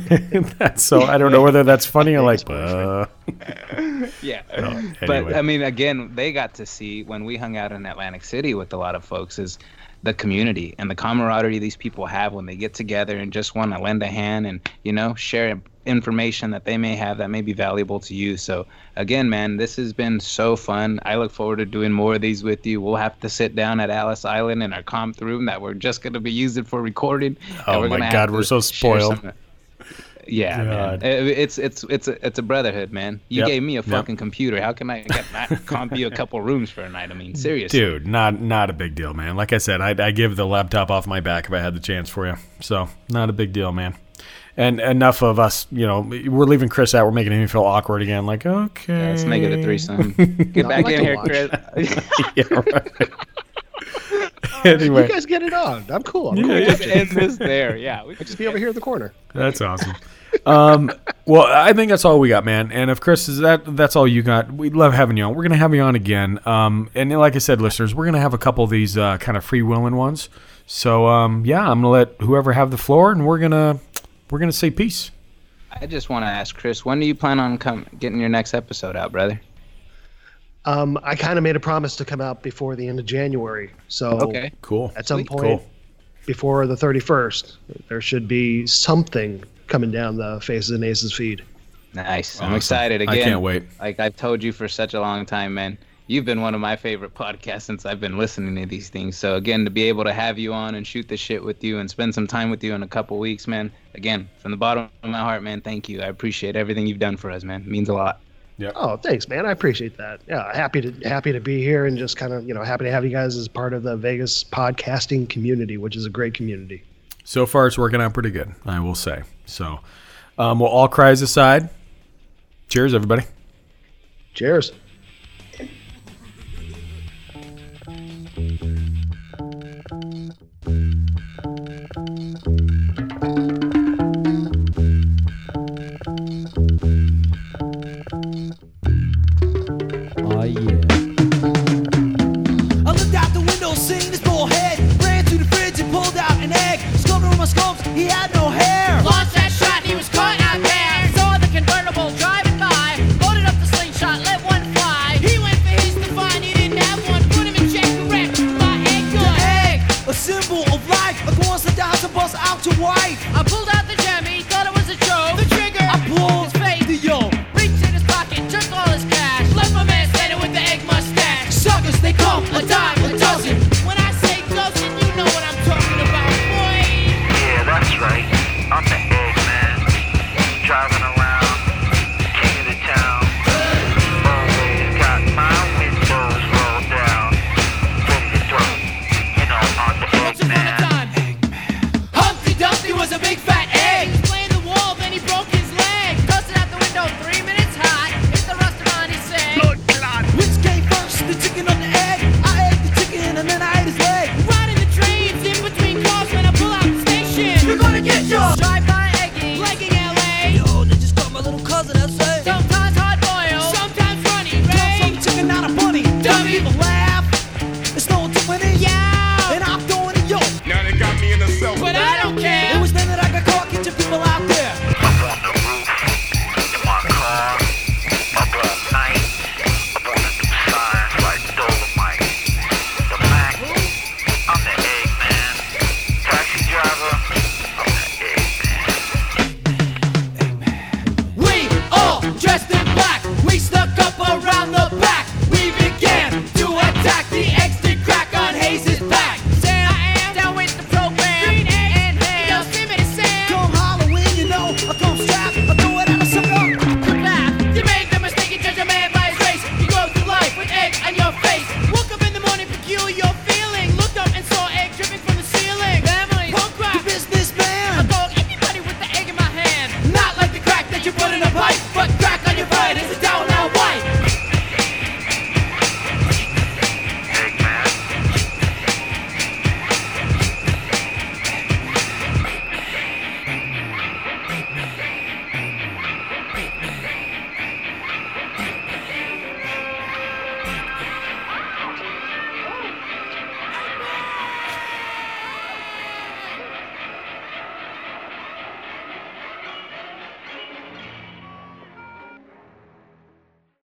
[SPEAKER 9] So I don't know whether that's funny or like,
[SPEAKER 2] Yeah.
[SPEAKER 9] Anyway.
[SPEAKER 2] But, I mean, again, they got to see when we hung out in Atlantic City with a lot of folks is the community and the camaraderie these people have when they get together and just want to lend a hand and, you know, share information that they may have that may be valuable to you. So again, man, this has been so fun. I look forward to doing more of these with you. We'll have to sit down at Alice Island in our comp room that we're just going to be using for recording.
[SPEAKER 9] Oh my God, we're so spoiled.
[SPEAKER 2] Yeah, man. It's a brotherhood, man. You gave me a fucking computer. How can I not comp you a couple rooms for a night? I mean, seriously.
[SPEAKER 9] Dude, not a big deal, man. Like I said, I'd give the laptop off my back if I had the chance for you. So, not a big deal, man. And enough of us, you know, we're leaving Chris out. We're making him feel awkward again. Like, okay.
[SPEAKER 2] Yeah, let's make it a threesome. Get back in here, Chris.
[SPEAKER 9] Yeah, right. Anyway.
[SPEAKER 10] You guys get it on. I'm cool. I'm cool.
[SPEAKER 2] End this there. Yeah.
[SPEAKER 10] We could just be over here in the corner.
[SPEAKER 9] That's awesome. Well, I think that's all we got, man. And if Chris is that's all you got, we'd love having you on. We're going to have you on again. And like I said, listeners, we're going to have a couple of these kind of freewheeling ones. So, I'm going to let whoever have the floor, and we're going to say peace.
[SPEAKER 2] I just want to ask Chris, when do you plan on getting your next episode out, brother?
[SPEAKER 10] I kind of made a promise to come out before the end of January. So
[SPEAKER 2] okay,
[SPEAKER 9] cool.
[SPEAKER 10] At some point before the 31st, there should be something coming down the Faces and Aces feed.
[SPEAKER 2] Nice. Awesome. I'm excited again.
[SPEAKER 9] I can't wait.
[SPEAKER 2] Like I've told you for such a long time, man. You've been one of my favorite podcasts since I've been listening to these things. So again, to be able to have you on and shoot the shit with you and spend some time with you in a couple weeks, man. Again, from the bottom of my heart, man, thank you. I appreciate everything you've done for us, man. It means a lot.
[SPEAKER 9] Yeah.
[SPEAKER 10] Oh, thanks, man. I appreciate that. Yeah, happy to be here and just kind of, you know, happy to have you guys as part of the Vegas podcasting community, which is a great community.
[SPEAKER 9] So far, it's working out pretty good, I will say. So, well, all cries aside, cheers, everybody.
[SPEAKER 10] Cheers.
[SPEAKER 1] Oh yeah.
[SPEAKER 12] I looked out the window, seeing his bald head. Ran to the fridge and pulled out an egg. Scoped over my scopes, he had no hair.
[SPEAKER 13] Lost that shot, he was caught out there. Saw the convertible driving by. Loaded up the slingshot, let one fly. He went for his to find, he didn't have one. Put him in check, correct. My egg good.
[SPEAKER 12] The egg, a symbol of life. I go on the house and bust out to wife.
[SPEAKER 13] I pulled out the Jemmy.